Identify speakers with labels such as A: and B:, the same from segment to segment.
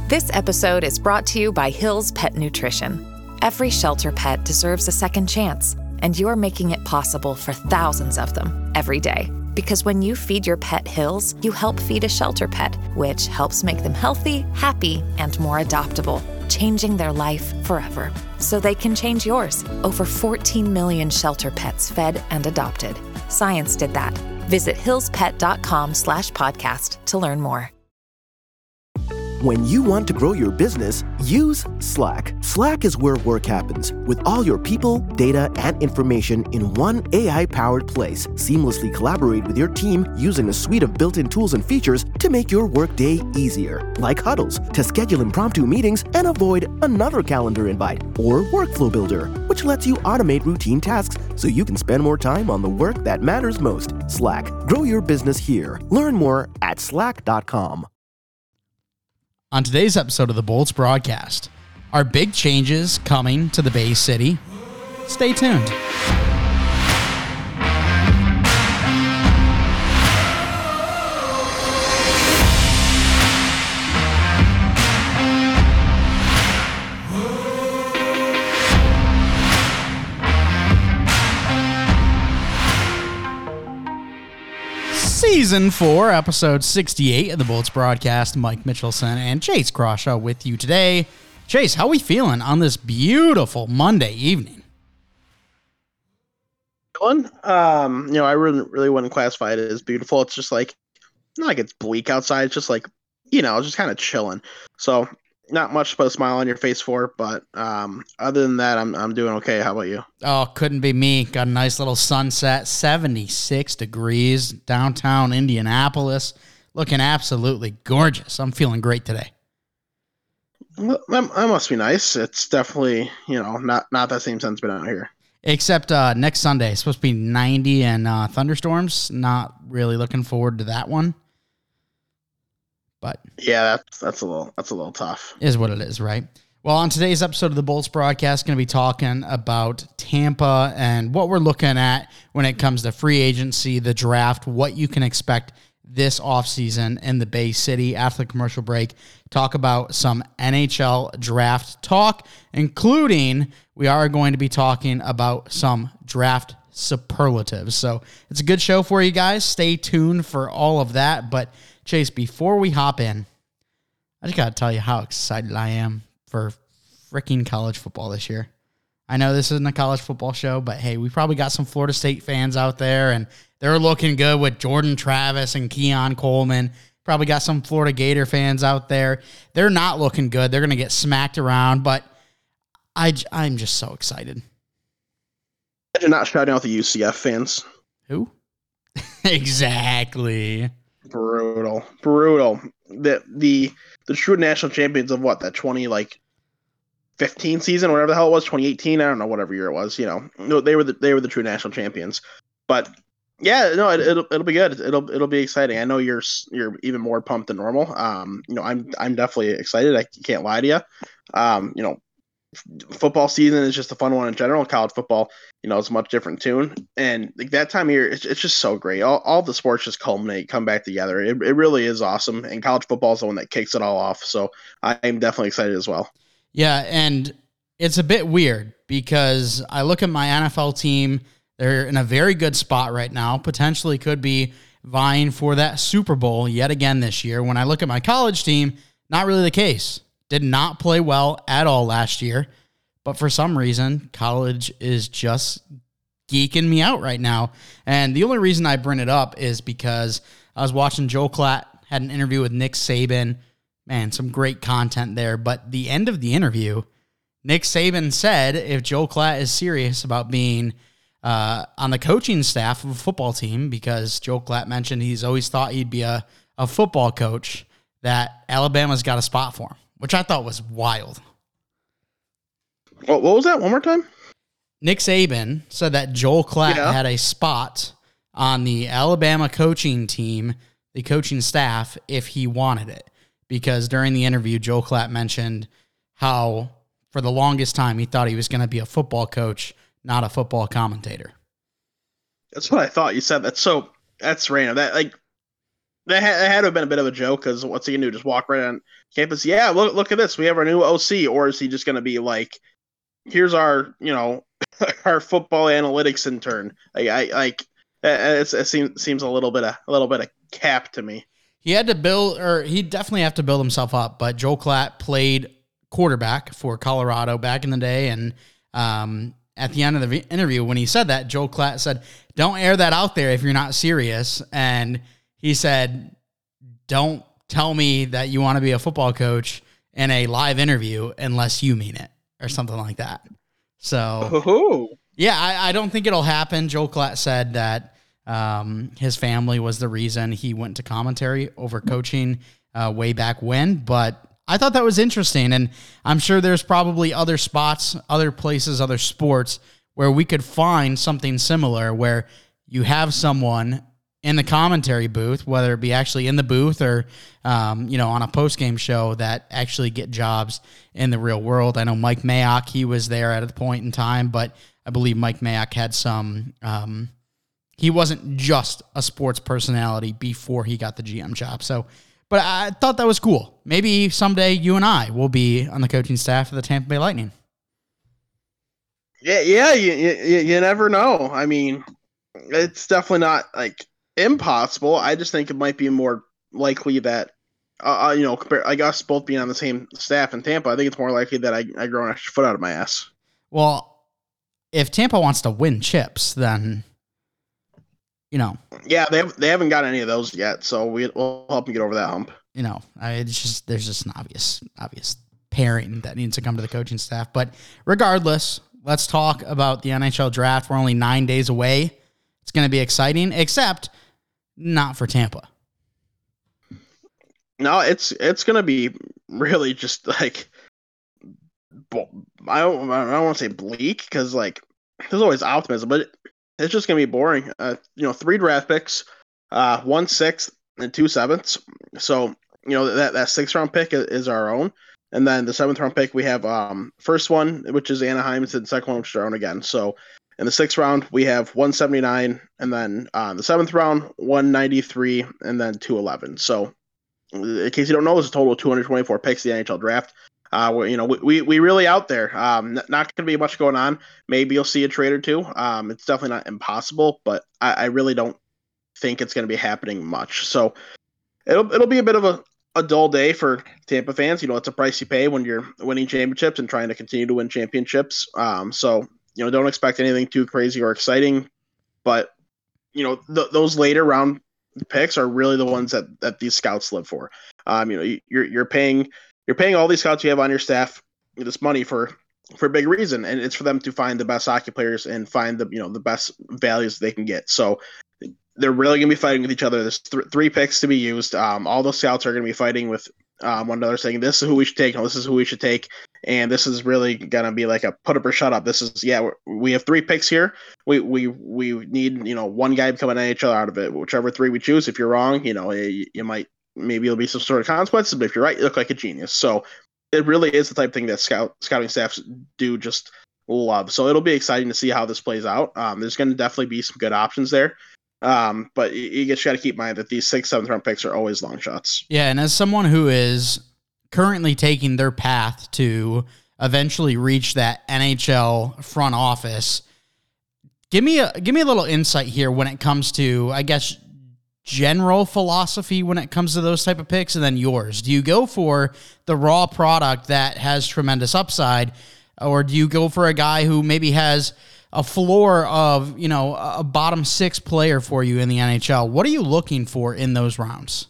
A: This episode is brought to you by Hill's Pet Nutrition. Every shelter pet deserves a second chance, and you're making it possible for thousands of them every day. Because when you feed your pet Hill's, you help feed a shelter pet, which helps make them healthy, happy, and more adoptable, changing their life forever. So they can change yours. Over 14 million shelter pets fed and adopted. Science did that. Visit hillspet.com/podcast to learn more.
B: When you want to grow your business, use Slack. Slack is where work happens, with all your people, data, and information in one AI-powered place. Seamlessly collaborate with your team using a suite of built-in tools and features to make your workday easier, like huddles to schedule impromptu meetings and avoid another calendar invite, or Workflow Builder, which lets you automate routine tasks so you can spend more time on the work that matters most. Slack. Grow your business here. Learn more at slack.com.
C: On today's episode of the Bolts broadcast, are big changes coming to the Bay City? Stay tuned. Season 4, episode 68 of the Bolts broadcast. Mike Mitchelson and Chase Crawshaw with you today. Chase, how are we feeling on this beautiful Monday evening?
D: I really wouldn't classify it as beautiful. It's just like, not like it's bleak outside. It's just like, just kind of chilling. So not much to put a smile on your face for, but other than that, I'm doing okay. How about you?
C: Oh, couldn't be me. Got a nice little sunset, 76 degrees, downtown Indianapolis, looking absolutely gorgeous. I'm feeling great today.
D: Well, that must be nice. It's definitely, not that same sentiment out here.
C: Except next Sunday, it's supposed to be 90 and thunderstorms. Not really looking forward to that one. But
D: yeah, that's a little tough.
C: Is what it is, right? Well, on today's episode of the Bolts broadcast, going to be talking about Tampa and what we're looking at when it comes to free agency, the draft, what you can expect this offseason in the Bay City. After the commercial break, talk about some NHL draft talk, including we are going to be talking about some draft superlatives. So it's a good show for you guys. Stay tuned for all of that. But Chase, before we hop in, I just got to tell you how excited I am for freaking college football this year. I know this isn't a college football show, but hey, we probably got some Florida State fans out there, and they're looking good with Jordan Travis and Keon Coleman. Probably got some Florida Gator fans out there. They're not looking good. They're going to get smacked around, but I'm just so excited.
D: Imagine not shouting out the UCF fans.
C: Who? Exactly.
D: Brutal. The true national champions of what, that 2015 season, whatever the hell it was, 2018, I don't know, whatever year it was, they were the true national champions. But yeah, no, it'll be good. It'll be exciting. I know you're even more pumped than normal. I'm definitely excited. I can't lie to you. Football season is just a fun one in general. College football, it's a much different tune. And like that time of year, it's just so great. All the sports just culminate, come back together. It really is awesome. And college football is the one that kicks it all off. So I'm definitely excited as well.
C: Yeah, and it's a bit weird because I look at my NFL team. They're in a very good spot right now. Potentially could be vying for that Super Bowl yet again this year. When I look at my college team, not really the case. Did not play well at all last year, but for some reason, college is just geeking me out right now. And the only reason I bring it up is because I was watching Joe Klatt, had an interview with Nick Saban. Man, some great content there. But the end of the interview, Nick Saban said if Joe Klatt is serious about being on the coaching staff of a football team, because Joe Klatt mentioned he's always thought he'd be a football coach, that Alabama's got a spot for him, which I thought was wild.
D: What was that? One more time?
C: Nick Saban said that Joel Klatt had a spot on the Alabama coaching team, the coaching staff, if he wanted it. Because during the interview, Joel Klatt mentioned how for the longest time he thought he was going to be a football coach, not a football commentator.
D: That's what I thought you said. That's random. that had to have been a bit of a joke because what's he gonna do? Just walk right on campus? Yeah, look at this. We have our new OC. Or is he just gonna be like, here's our our football analytics intern? It seems a little bit of cap to me.
C: He definitely have to build himself up. But Joel Klatt played quarterback for Colorado back in the day, and at the end of the interview, when he said that, Joel Klatt said, "Don't air that out there if you're not serious." And he said, "Don't tell me that you want to be a football coach in a live interview unless you mean it," or something like that. So, yeah, I don't think it'll happen. Joel Klatt said that his family was the reason he went to commentary over coaching way back when, but I thought that was interesting, and I'm sure there's probably other spots, other places, other sports where we could find something similar where you have someone in the commentary booth, whether it be actually in the booth or, on a post-game show that actually get jobs in the real world. I know Mike Mayock, he was there at a point in time, but I believe Mike Mayock had some, he wasn't just a sports personality before he got the GM job. So, but I thought that was cool. Maybe someday you and I will be on the coaching staff of the Tampa Bay Lightning.
D: Yeah, you never know. I mean, it's definitely not like impossible. I just think it might be more likely that, I guess both being on the same staff in Tampa, I think it's more likely that I grow an extra foot out of my ass.
C: Well, if Tampa wants to win chips, then
D: yeah, they haven't got any of those yet, so we'll help them get over that hump.
C: There's just an obvious pairing that needs to come to the coaching staff. But regardless, let's talk about the NHL draft. We're only 9 days away. It's going to be exciting, except not for Tampa.
D: No, it's going to be really just like, I don't want to say bleak because like there's always optimism, but it's just going to be boring. 3 draft picks, 1 6th and 2 7ths. So, that 6th round pick is our own. And then the 7th round pick, we have first one, which is Anaheim's, and second one, which is our own again. So in the 6th round, we have 179, and then the 7th round, 193, and then 211. So in case you don't know, there's a total of 224 picks in the NHL draft. We really out there. Not going to be much going on. Maybe you'll see a trade or two. It's definitely not impossible, but I really don't think it's going to be happening much. So it'll be a bit of a dull day for Tampa fans. It's a price you pay when you're winning championships and trying to continue to win championships. So don't expect anything too crazy or exciting. But those later round picks are really the ones that these scouts live for. You're paying all these scouts you have on your staff this money for a big reason, and it's for them to find the best hockey players and find the best values they can get. So they're really going to be fighting with each other. There's 3 picks to be used. All those scouts are going to be fighting with one another, saying this is who we should take, and this is who we should take, and this is really going to be like a put up or shut up. This is we have 3 picks here. We need one guy become an NHL out of it. Whichever 3 we choose. If you're wrong, you might. Maybe it'll be some sort of consequences, but if you're right, you look like a genius. So it really is the type of thing that scouting staffs do just love. So it'll be exciting to see how this plays out. There's going to definitely be some good options there. But you just got to keep in mind that these 6th, 7th round picks are always long shots.
C: Yeah, and as someone who is currently taking their path to eventually reach that NHL front office, give me a little insight here when it comes to, I guess, general philosophy when it comes to those type of picks, and then yours. Do you go for the raw product that has tremendous upside, or do you go for a guy who maybe has a floor of, a bottom 6 player for you in the NHL? What are you looking for in those rounds?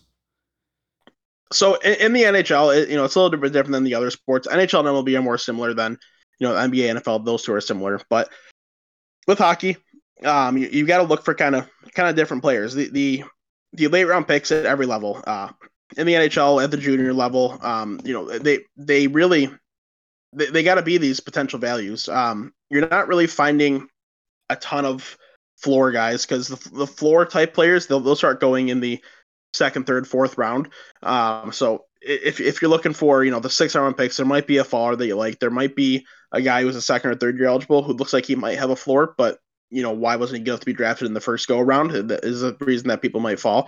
D: So in the NHL, it's a little bit different than the other sports. NHL and MLB are more similar than, NBA, NFL. Those 2 are similar, but with hockey, you got to look for kind of different players. The late round picks at every level, in the NHL at the junior level, they really got to be these potential values. You're not really finding a ton of floor guys because the floor type players, they'll start going in the 2nd, 3rd, 4th round. So if you're looking for, the 6th round picks, there might be a faller that you like. There might be a guy who's a 2nd or 3rd year eligible who looks like he might have a floor, but why wasn't he good to be drafted in the first go around? That is the reason that people might fall.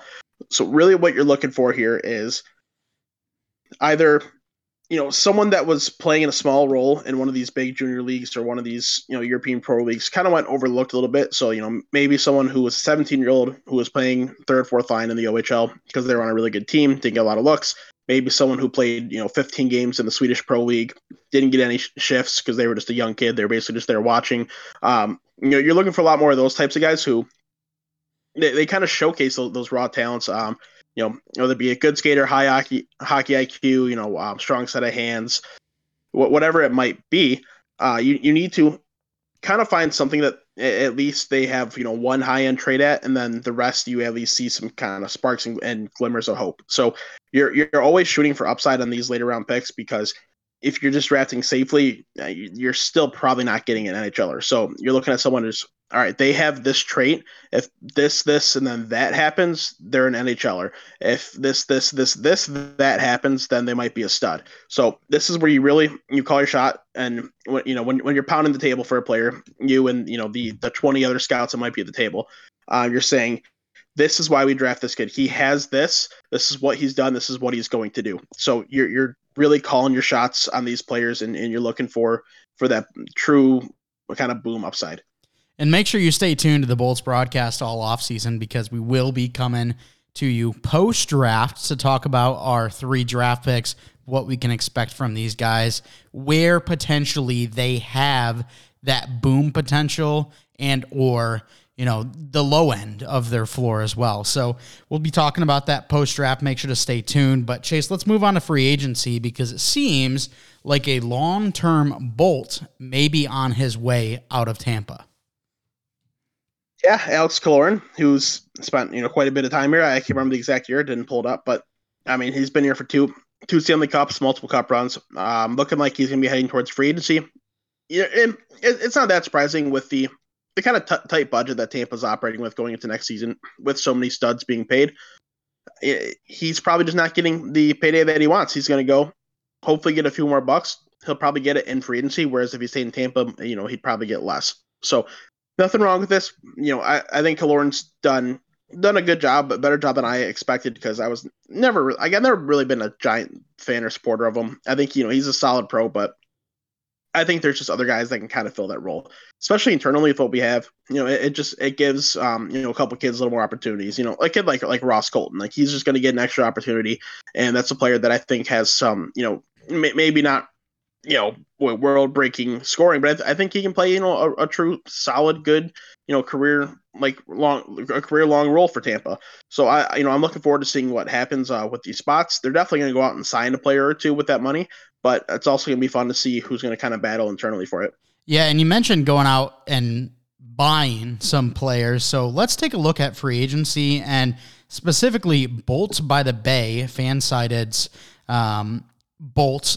D: So really what you're looking for here is either, someone that was playing in a small role in one of these big junior leagues or one of these, European pro leagues kind of went overlooked a little bit. So, maybe someone who was a 17-year-old who was playing third, fourth line in the OHL because they were on a really good team, didn't get a lot of looks. Maybe someone who played, 15 games in the Swedish Pro League, didn't get any shifts because they were just a young kid. They were basically just there watching. You're looking for a lot more of those types of guys who they kind of showcase those raw talents. Whether it be a good skater, high hockey IQ, strong set of hands, whatever it might be. You need to kind of find something that at least they have, one high end trade at, and then the rest you at least see some kind of sparks and glimmers of hope. So you're always shooting for upside on these later round picks, because if you're just drafting safely, you're still probably not getting an NHLer. So you're looking at someone who's, all right, they have this trait. If this, and then that happens, they're an NHLer. If this, that happens, then they might be a stud. So this is where you call your shot. And when you're pounding the table for a player, you and, the 20 other scouts that might be at the table, you're saying, this is why we draft this kid. He has this. This is what he's done. This is what he's going to do. So you're really calling your shots on these players, and you're looking for that true kind of boom upside.
C: And make sure you stay tuned to the Bolts broadcast all offseason, because we will be coming to you post-draft to talk about our 3 draft picks, what we can expect from these guys, where potentially they have that boom potential and or the low end of their floor as well. So we'll be talking about that post-draft. Make sure to stay tuned. But Chase, let's move on to free agency, because it seems like a long-term Bolt may be on his way out of Tampa.
D: Yeah, Alex Killorn, who's spent quite a bit of time here. I can't remember the exact year; didn't pull it up, but I mean he's been here for two Stanley Cups, multiple Cup runs. Looking like he's going to be heading towards free agency. It's not that surprising with the kind of tight budget that Tampa's operating with going into next season, with so many studs being paid. He's probably just not getting the payday that he wants. He's going to go, hopefully get a few more bucks. He'll probably get it in free agency, whereas if he stayed in Tampa, he'd probably get less. So nothing wrong with this. I think Killorn's done a good job, a better job than I expected, because I've never really been a giant fan or supporter of him. I think, he's a solid pro, but I think there's just other guys that can kind of fill that role, especially internally with what we have. It gives a couple kids a little more opportunities. A kid like Ross Colton, like he's just going to get an extra opportunity, and that's a player that I think has some maybe not world breaking scoring, but I think he can play a true solid good career long role for Tampa. So I'm looking forward to seeing what happens with these spots. They're definitely going to go out and sign a player or two with that money, but it's also going to be fun to see who's going to kind of battle internally for it. Yeah,
C: and you mentioned going out and buying some players. So let's take a look at free agency, and specifically Bolts by the Bay, FanSided's Bolts,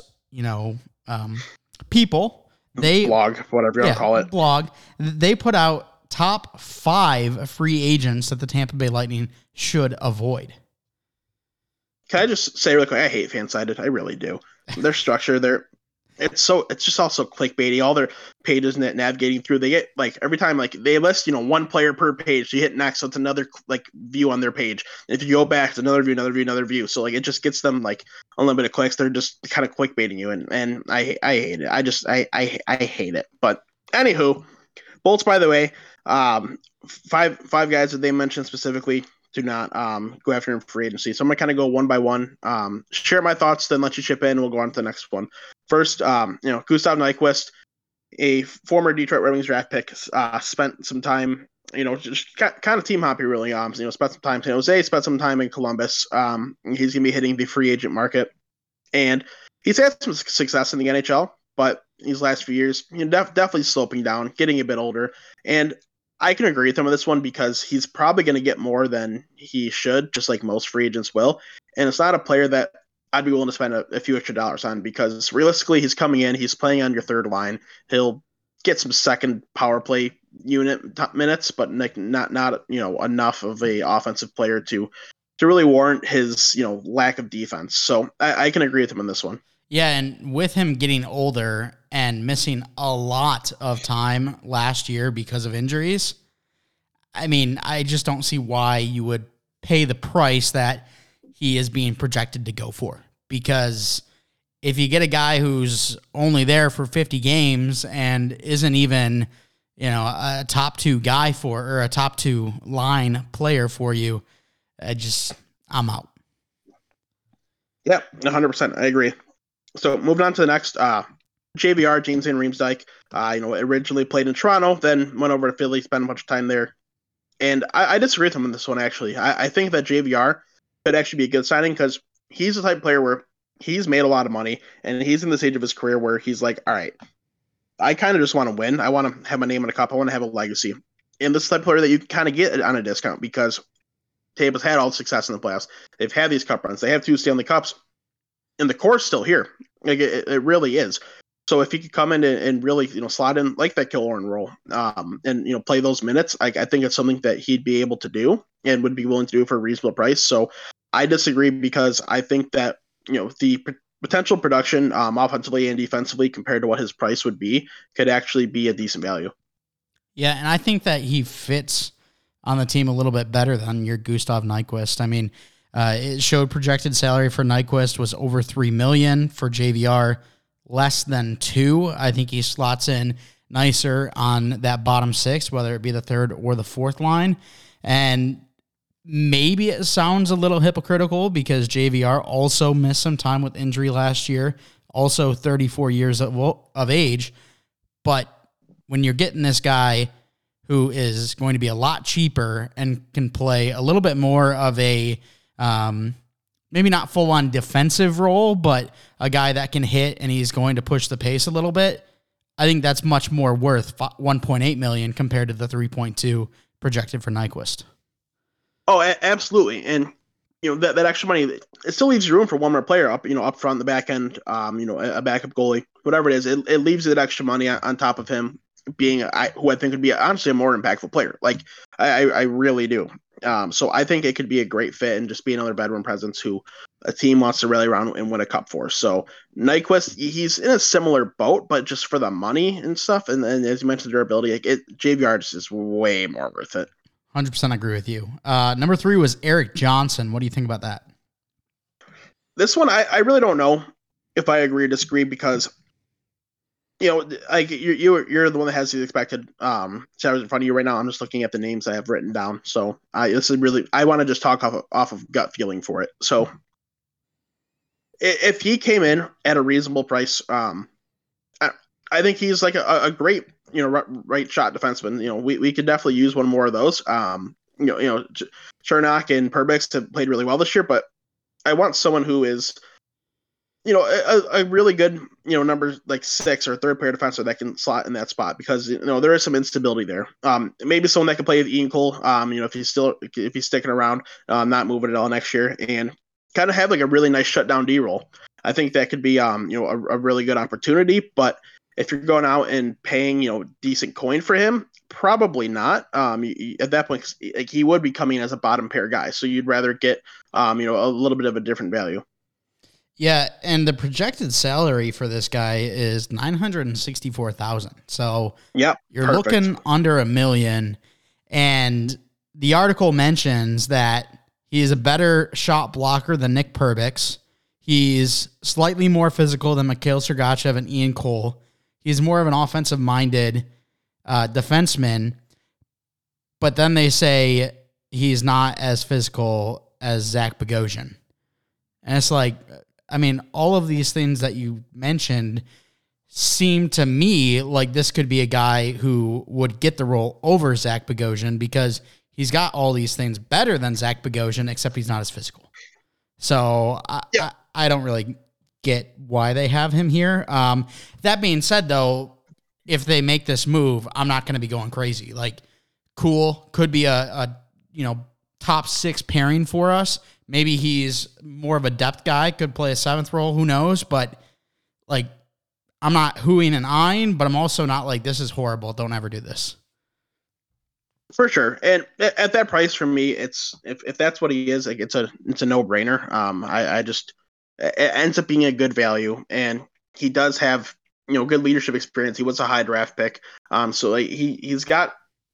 C: people. They
D: blog, whatever you want to call it.
C: Blog. They put out top 5 free agents that the Tampa Bay Lightning should avoid.
D: Can I just say really quick, I hate FanSided. I really do. Their structure, it's just also clickbaity. All their pages navigating through, they get every time they list one player per page. So you hit next, so it's another view on their page. And if you go back, it's another view. So it just gets them unlimited clicks. They're just kind of clickbaiting you, and I hate it. I hate it. But anywho, Bolts by the way, 5 guys that they mentioned specifically do not go after him for free agency. So I'm going to kind of go one by one, share my thoughts, then let you chip in, and we'll go on to the next one. First, Gustav Nyquist, a former Detroit Red Wings draft pick, spent some time, just kind of team hoppy really. Spent some time in San Jose, spent some time in Columbus. He's going to be hitting the free agent market, and he's had some success in the NHL, but these last few years, definitely sloping down, getting a bit older, and I can agree with him on this one, because he's probably going to get more than he should, just like most free agents will. And it's not a player that I'd be willing to spend a few extra dollars on, because realistically, he's coming in, he's playing on your third line. He'll get some second power play unit minutes, but not enough of a offensive player to really warrant his lack of defense. So I can agree with him on this one.
C: Yeah, and with him getting older and missing a lot of time last year because of injuries, I mean, I just don't see why you would pay the price that he is being projected to go for. Because if you get a guy who's only there for 50 games and isn't even, a top 2 guy or a top 2 line player for you, I'm out.
D: Yep, 100%. I agree. So moving on to the next, JVR, James Van Riemsdyk, originally played in Toronto, then went over to Philly, spent a bunch of time there. And I disagree with him on this one, actually. I think that JVR could actually be a good signing because he's the type of player where he's made a lot of money, and he's in the stage of his career where he's like, all right, I kind of just want to win. I want to have my name in a cup. I want to have a legacy. And this is the type of player that you kind of get on a discount because Tampa's had all the success in the playoffs. They've had these cup runs. They have 2 Stanley Cups, and the core's still here. Like it really is. So if he could come in and really, slot in like that Killorn role, and play those minutes, I think it's something that he'd be able to do and would be willing to do for a reasonable price. So I disagree because I think that the potential production offensively and defensively compared to what his price would be could actually be a decent value.
C: Yeah, and I think that he fits on the team a little bit better than your Gustav Nyquist. I mean, it showed projected salary for Nyquist was over $3 million, for JVR less than 2. I think he slots in nicer on that bottom 6, whether it be the 3rd or the 4th line. And maybe it sounds a little hypocritical because JVR also missed some time with injury last year, also 34 years of age. But when you're getting this guy who is going to be a lot cheaper and can play a little bit more of a maybe not full-on defensive role, but a guy that can hit and he's going to push the pace a little bit, I think that's much more worth $1.8 million compared to the 3.2 projected for Nyquist.
D: Oh, absolutely. And, that extra money, it still leaves you room for one more player up front, the back end, a backup goalie, whatever it is. It leaves that extra money on top of him being who I think would be honestly a more impactful player. Like I really do. So I think it could be a great fit and just be another veteran presence who a team wants to rally around and win a cup for. So Nyquist, he's in a similar boat, but just for the money and stuff. And as you mentioned, durability, JVR just is way more worth it.
C: 100% agree with you. Number 3 was Erik Johnson. What do you think about that?
D: This one, I really don't know if I agree or disagree because, like you're the one that has the expected salaries in front of you right now. I'm just looking at the names I have written down. So this is really, I want to just talk off of gut feeling for it. So if he came in at a reasonable price, I think he's like a great, right shot defenseman. We could definitely use one more of those. Chernak and Perbix have played really well this year, but I want someone who is, a really good, number like 6 or 3rd pair defenseman that can slot in that spot because, there is some instability there. Maybe someone that can play with Ian Cole, if he's sticking around, not moving at all next year and kind of have like a really nice shutdown D role. I think that could be, a really good opportunity, but if you're going out and paying, decent coin for him, probably not. At that point, like he would be coming as a bottom pair guy, so you'd rather get, a little bit of a different value.
C: Yeah, and the projected salary for this guy is $964,000. So
D: yep,
C: you're
D: perfect.
C: looking under $1 million, and the article mentions that he is a better shot blocker than Nick Perbix. He's slightly more physical than Mikhail Sergachev and Ian Cole. He's more of an offensive-minded defenseman, but then they say he's not as physical as Zach Bogosian. And it's like, I mean, all of these things that you mentioned seem to me like this could be a guy who would get the role over Zach Bogosian because he's got all these things better than Zach Bogosian, except he's not as physical. So I don't really get why they have him here. That being said, though, if they make this move, I'm not going to be going crazy. Like, cool, could be a top 6 pairing for us. Maybe he's more of a depth guy, could play a 7th role, who knows? But like, I'm not hooing and eyeing, but I'm also not like, this is horrible, don't ever do this.
D: For sure. And at that price for me, it's if that's what he is, like it's a no-brainer. I just it ends up being a good value, and he does have good leadership experience. He was a high draft pick. So like he's got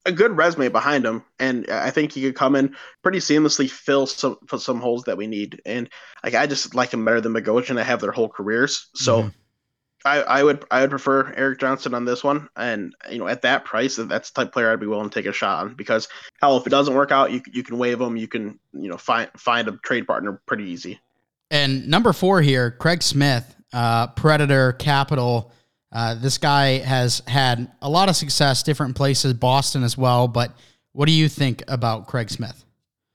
D: a good resume behind him, and I think he could come in pretty seamlessly, fill some holes that we need. And like I just like him better than Bogosian. I have their whole careers, so I would prefer Erik Johnson on this one. And at that price, that's the type of player I'd be willing to take a shot on, because hell, if it doesn't work out, you can waive him. You can find a trade partner pretty easy.
C: And number 4 here, Craig Smith, Predator Capital. This guy has had a lot of success, different places, Boston as well. But what do you think about Craig Smith?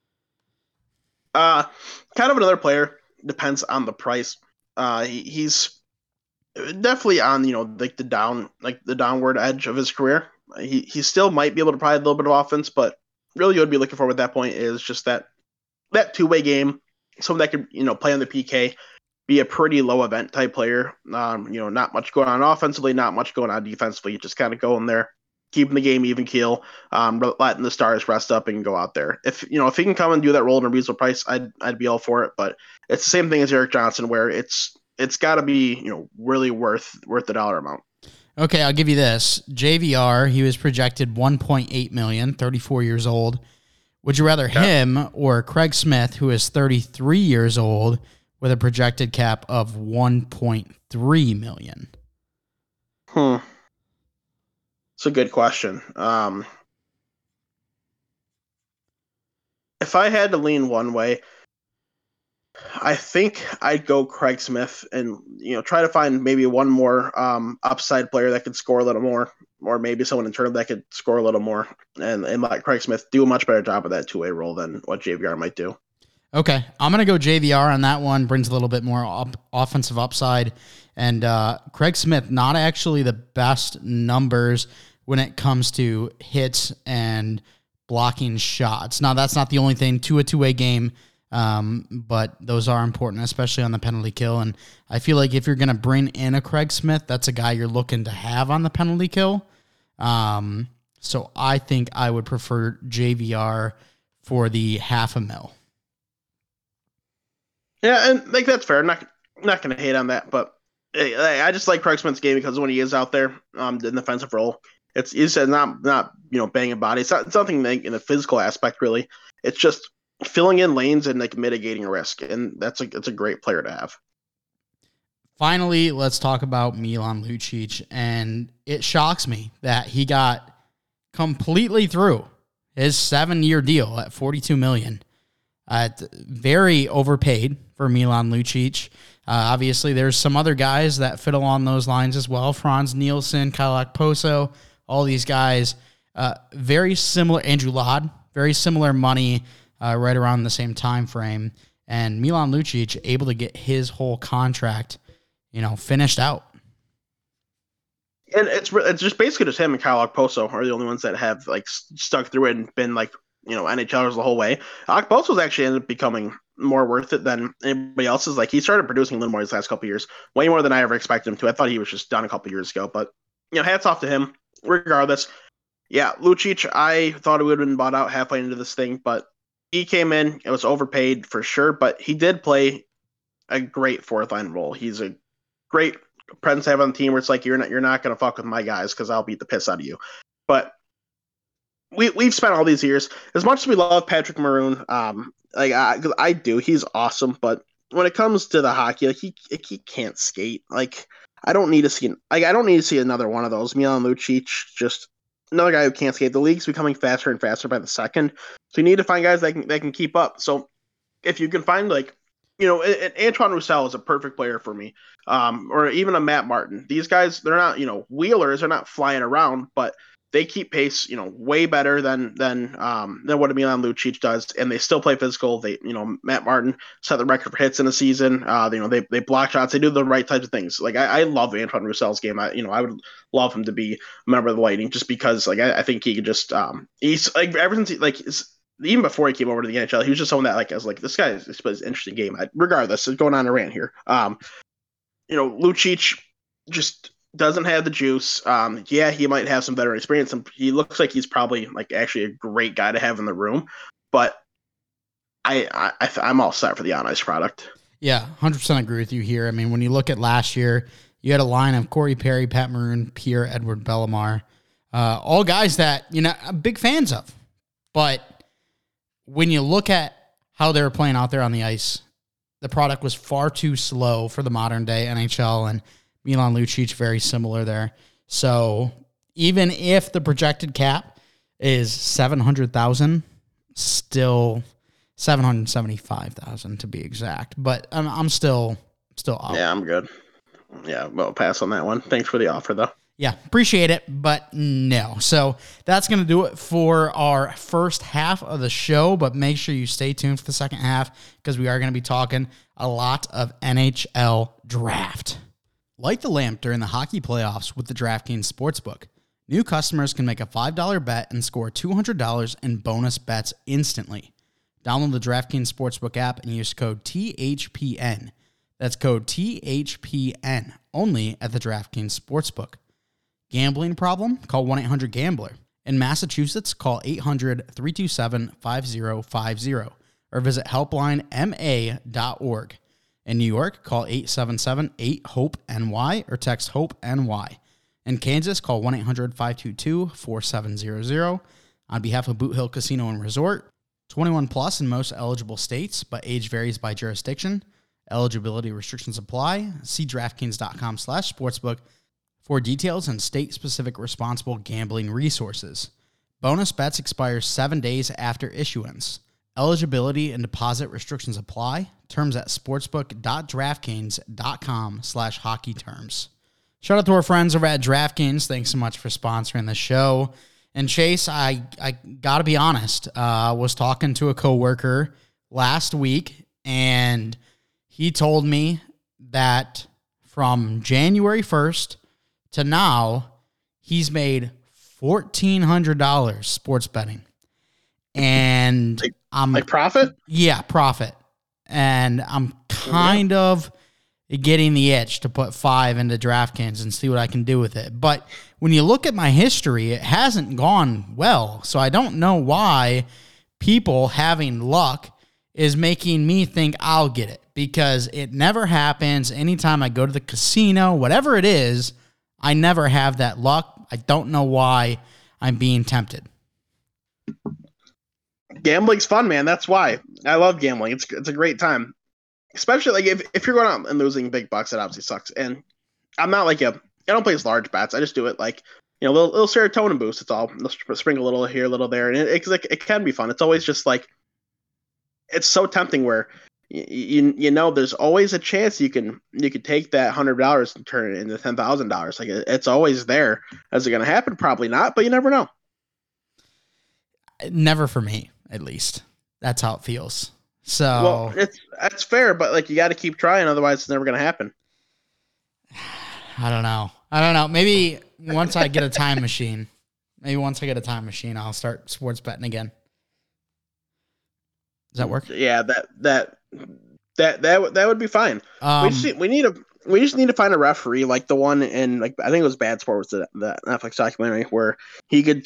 D: Kind of another player. Depends on the price. He's definitely on the downward edge of his career. He still might be able to provide a little bit of offense, but really what I'd be looking for at that point is just that two-way game, someone that could play on the PK, be a pretty low event type player. Not much going on offensively, not much going on defensively. Just kind of going there, keeping the game even keel, letting the stars rest up and go out there. If he can come and do that role in a reasonable price, I'd be all for it. But it's the same thing as Erik Johnson, where it's got to be really worth the dollar amount.
C: Okay, I'll give you this. JVR, he was projected $1.8 million, 34 years old. Would you rather him or Craig Smith, who is 33 years old, with a projected cap of $1.3 million?
D: It's a good question. If I had to lean one way, I think I'd go Craig Smith and try to find maybe one more upside player that could score a little more, or maybe someone internal that could score a little more, and let Craig Smith do a much better job of that two-way role than what JVR might do.
C: Okay, I'm going to go JVR on that one. Brings a little bit more offensive upside. And Craig Smith, not actually the best numbers when it comes to hits and blocking shots. Now, that's not the only thing to a two-way game, but those are important, especially on the penalty kill. And I feel like if you're going to bring in a Craig Smith, that's a guy you're looking to have on the penalty kill. So I think I would prefer JVR for the $500,000.
D: Yeah, and that's fair. I'm not going to hate on that, but I just like Craig Smith's game because when he is out there in the defensive role, it's not banging bodies. It's something in the physical aspect really. It's just filling in lanes and mitigating risk, and it's a great player to have.
C: Finally, let's talk about Milan Lucic, and it shocks me that he got completely through his 7-year deal at $42 million. Very overpaid for Milan Lucic. Obviously, there's some other guys that fit along those lines as well. Franz Nielsen, Kyle Okposo, all these guys. Very similar. Andrew Ladd, very similar money, right around the same time frame. And Milan Lucic able to get his whole contract, finished out.
D: And it's just basically just him and Kyle Okposo are the only ones that have stuck through it and been NHLers the whole way. Okposo's actually ended up becoming more worth it than anybody else's. He started producing a little more these last couple of years, way more than I ever expected him to. I thought he was just done a couple of years ago, but hats off to him. Regardless, yeah, Lucic, I thought he would have been bought out halfway into this thing, but he came in. It was overpaid for sure, but he did play a great fourth line role. He's a great presence to have on the team where it's you're not going to fuck with my guys because I'll beat the piss out of you. But we've spent all these years, as much as we love Patrick Maroon, I do. He's awesome, but when it comes to the hockey, he can't skate. I don't need to see another one of those. Milan Lucic, just another guy who can't skate. The league's becoming faster and faster by the second, so you need to find guys that can keep up. So if you can find Antoine Roussel is a perfect player for me, or even a Matt Martin. These guys, they're not wheelers, they're not flying around, but they keep pace, way better than what Milan Lucic does, and they still play physical. They, Matt Martin set the record for hits in a season. They block shots. They do the right types of things. I love Antoine Roussel's game. I would love him to be a member of the Lightning just because, I think he could just he's ever since even before he came over to the NHL, he was just someone that I was this guy is an interesting game. Regardless, going on a rant here. Lucic just doesn't have the juice. Yeah, he might have some better experience, and he looks like he's probably actually a great guy to have in the room. But I'm all set for the on ice product.
C: Yeah, 100% agree with you here. I mean, when you look at last year, you had a line of Corey Perry, Pat Maroon, Pierre-Edouard Bellemare. All guys that, I'm big fans of. But when you look at how they were playing out there on the ice, the product was far too slow for the modern day NHL, and Milan Lucic very similar there. So even if the projected cap is $700,000, still $775,000 to be exact. But I'm still out.
D: Yeah, I'm good. Yeah, well, pass on that one. Thanks for the offer, though.
C: Yeah, appreciate it, but no. So that's going to do it for our first half of the show, but make sure you stay tuned for the second half because we are going to be talking a lot of NHL draft. Light the lamp during the hockey playoffs with the DraftKings Sportsbook. New customers can make a $5 bet and score $200 in bonus bets instantly. Download the DraftKings Sportsbook app and use code THPN. That's code THPN only at the DraftKings Sportsbook. Gambling problem? Call 1-800-GAMBLER. In Massachusetts, call 800-327-5050 or visit helplinema.org. In New York, call 877-8-HOPE-NY or text HOPE-NY. In Kansas, call 1-800-522-4700. On behalf of Boot Hill Casino and Resort, 21 plus in most eligible states, but age varies by jurisdiction. Eligibility restrictions apply. See DraftKings.com/sportsbook for details and state-specific responsible gambling resources. Bonus bets expire 7 days after issuance. Eligibility and deposit restrictions apply. Terms at sportsbook.draftkings.com/hockey terms. Shout out to our friends over at DraftKings. Thanks so much for sponsoring the show. And Chase, I got to be honest, was talking to a coworker last week, and he told me that from January 1st to now, he's made $1,400 sports betting. And I'm
D: like profit?
C: Yeah, profit. And I'm kind of getting the itch to put 5 into DraftKings and see what I can do with it. But when you look at my history, it hasn't gone well. So I don't know why people having luck is making me think I'll get it, because it never happens. Anytime I go to the casino, whatever it is, I never have that luck. I don't know why I'm being tempted.
D: Gambling's fun, man. That's why I love gambling. It's a great time, especially like if you're going out and losing big bucks, it obviously sucks. And I'm not like I don't place large bets. I just do it like, little serotonin boost. It's all sprinkle a little here, a little there, and it can be fun. It's always just like, it's so tempting where there's always a chance you can take that $100 and turn it into $10,000. Like it's always there. Is it going to happen? Probably not, but you never know.
C: Never for me, at least. That's how it feels. So
D: well, that's fair, but like you got to keep trying, otherwise it's never going to happen.
C: I don't know. Maybe once I get a time machine, I'll start sports betting again. Does that work?
D: Yeah, that would be fine. We just need to find a referee like the one in, like, I think it was Bad Sport, was the Netflix documentary where he could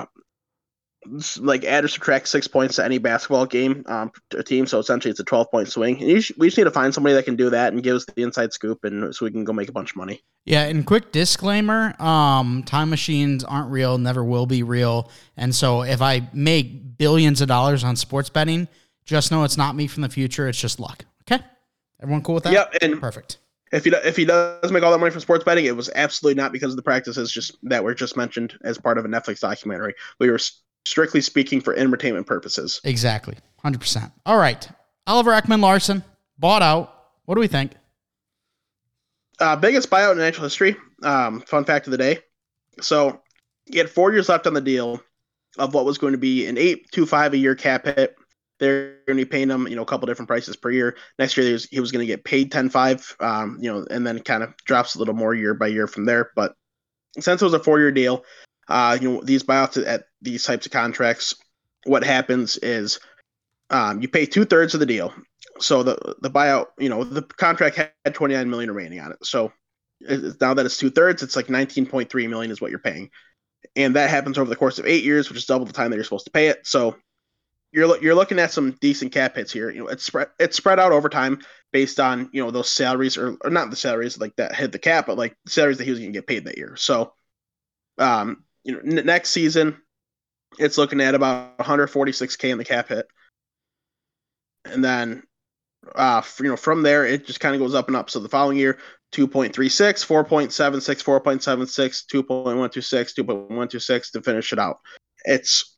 D: like add or subtract 6 points to any basketball game to a team. So essentially it's a 12-point swing. And we just need to find somebody that can do that and give us the inside scoop, and so we can go make a bunch of money. Yeah,
C: and quick disclaimer, time machines aren't real, never will be real. And so if I make billions of dollars on sports betting, just know it's not me from the future. It's just luck. Okay? Everyone cool with that?
D: Yep. And
C: perfect.
D: If he does make all that money from sports betting, it was absolutely not because of the practices just that were just mentioned as part of a Netflix documentary. We were strictly speaking for entertainment purposes.
C: Exactly. 100%. All right. Oliver Ekman-Larsson bought out. What do we think?
D: Biggest buyout in NHL history. Fun fact of the day. So he had 4 years left on the deal of what was going to be an $8.25 a year cap hit. They're going to be paying him, a couple different prices per year. Next year, he was going to get paid $10.5, and then kind of drops a little more year by year from there. But since it was a 4-year deal, these buyouts at these types of contracts, what happens is you pay 2/3 of the deal. So the buyout, the contract had $29 million remaining on it. So now that it's 2/3, it's like $19.3 million is what you're paying, and that happens over the course of 8 years, which is double the time that you're supposed to pay it. So you're looking at some decent cap hits here. It's spread out over time based on those salaries or not the salaries like that hit the cap, but like the salaries that he was going to get paid that year. So next season, it's looking at about 146K in the cap hit. And then, from there, it just kind of goes up and up. So the following year, 2.36, 4.76, 4.76, 2.126, 2.126 to finish it out. It's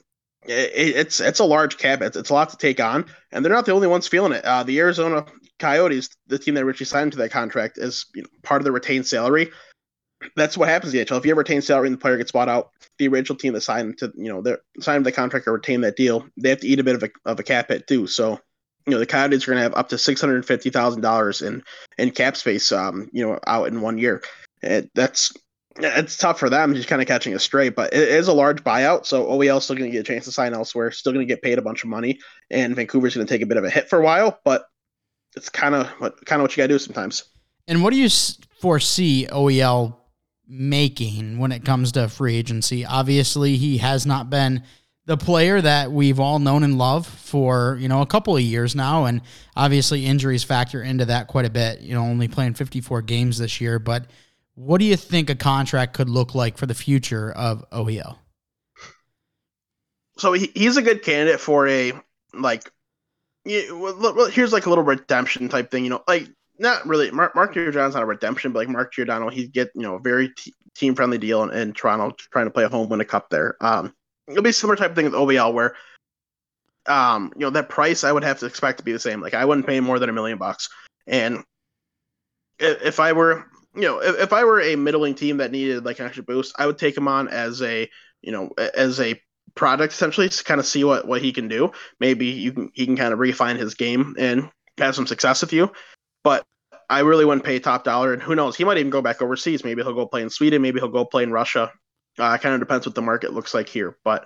D: a large cap. It's a lot to take on, and they're not the only ones feeling it. The Arizona Coyotes, the team that Richie signed to that contract, is part of the retained salary. That's what happens in the NHL. If you have retained salary and the player gets bought out, the original team that signed to signed the contract or retained that deal, they have to eat a bit of a cap hit too. So, the Coyotes are going to have up to $650,000 in cap space, out in 1 year. It's tough for them, just kind of catching a straight, but it is a large buyout. So OEL is still going to get a chance to sign elsewhere, still going to get paid a bunch of money, and Vancouver's going to take a bit of a hit for a while, but it's kind of what you got to do sometimes.
C: And what do you foresee OEL making when it comes to free agency? Obviously, he has not been the player that we've all known and loved for, a couple of years now. And obviously injuries factor into that quite a bit, only playing 54 games this year. But what do you think a contract could look like for the future of OEL?
D: So he's a good candidate for here's like a little redemption type thing, not really. Mark Giordano's not a redemption, but like Mark Giordano, he'd get, a very team friendly deal in Toronto, trying to play a home, win a cup there. It'll be a similar type of thing with OEL where, that price I would have to expect to be the same. Like I wouldn't pay more than $1 million. And if I were, if I were a middling team that needed like an extra boost, I would take him on as a product essentially to kind of see what he can do. Maybe he can kind of refine his game and have some success with you. But I really wouldn't pay top dollar. And who knows? He might even go back overseas. Maybe he'll go play in Sweden. Maybe he'll go play in Russia. Kind of depends what the market looks like here. But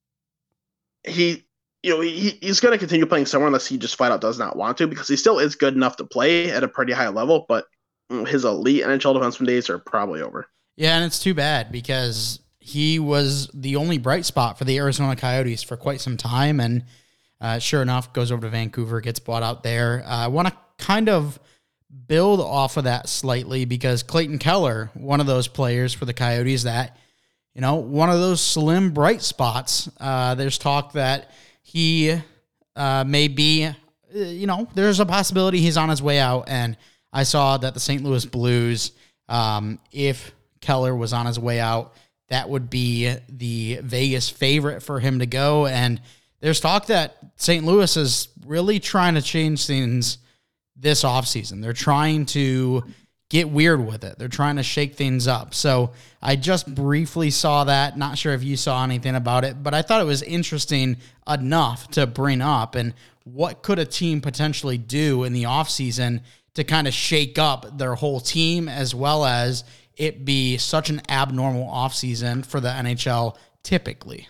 D: he's going to continue playing somewhere unless he just flat out does not want to, because he still is good enough to play at a pretty high level. But his elite NHL defenseman days are probably over. Yeah,
C: and it's too bad because he was the only bright spot for the Arizona Coyotes for quite some time. And sure enough, goes over to Vancouver, gets bought out there. I want to kind of build off of that slightly because Clayton Keller, one of those players for the Coyotes that, one of those slim bright spots. There's talk that he may be, there's a possibility he's on his way out. And I saw that the St. Louis Blues, if Keller was on his way out, that would be the Vegas favorite for him to go. And there's talk that St. Louis is really trying to change things this offseason. They're trying to get weird with it. They're trying to shake things up. So I just briefly saw that. Not sure if you saw anything about it, but I thought it was interesting enough to bring up. And what could a team potentially do in the offseason to kind of shake up their whole team, as well as it be such an abnormal offseason for the NHL typically?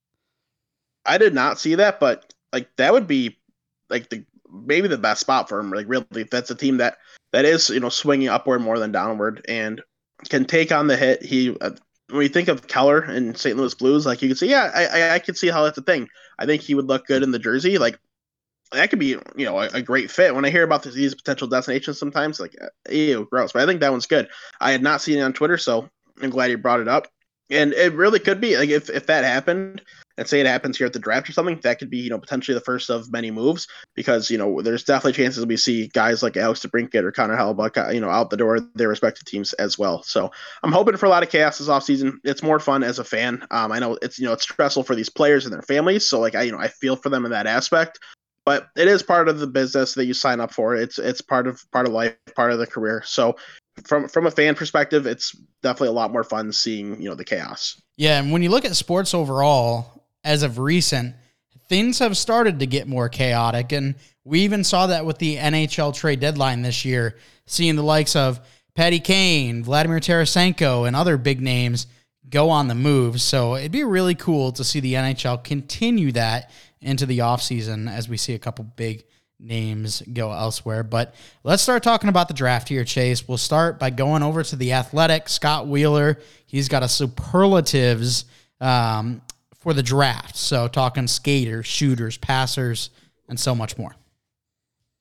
D: I did not see that, but that would be maybe the best spot for him. Really, if that's a team that is, swinging upward more than downward and can take on the hit. When you think of Keller and St. Louis Blues, you can see, I could see how that's a thing. I think he would look good in the jersey. That could be, a great fit. When I hear about these potential destinations sometimes, ew, gross. But I think that one's good. I had not seen it on Twitter, so I'm glad you brought it up. And it really could be, if that happened, and say it happens here at the draft or something, that could be, potentially the first of many moves, because, there's definitely chances we see guys like Alex DeBrincat or Connor Hellebuyck, out the door, their respective teams as well. So I'm hoping for a lot of chaos this offseason. It's more fun as a fan. I know it's, it's stressful for these players and their families. So I feel for them in that aspect, but it is part of the business that you sign up for. It's part of life, part of the career. So from a fan perspective, it's definitely a lot more fun seeing, the chaos.
C: Yeah. And when you look at sports overall, as of recent, things have started to get more chaotic, and we even saw that with the NHL trade deadline this year, seeing the likes of Patty Kane, Vladimir Tarasenko, and other big names go on the move. So it'd be really cool to see the NHL continue that into the offseason as we see a couple big names go elsewhere. But let's start talking about the draft here, Chase. We'll start by going over to the Athletic. Scott Wheeler, he's got a superlatives for the draft. So talking skaters, shooters, passers, and so much more.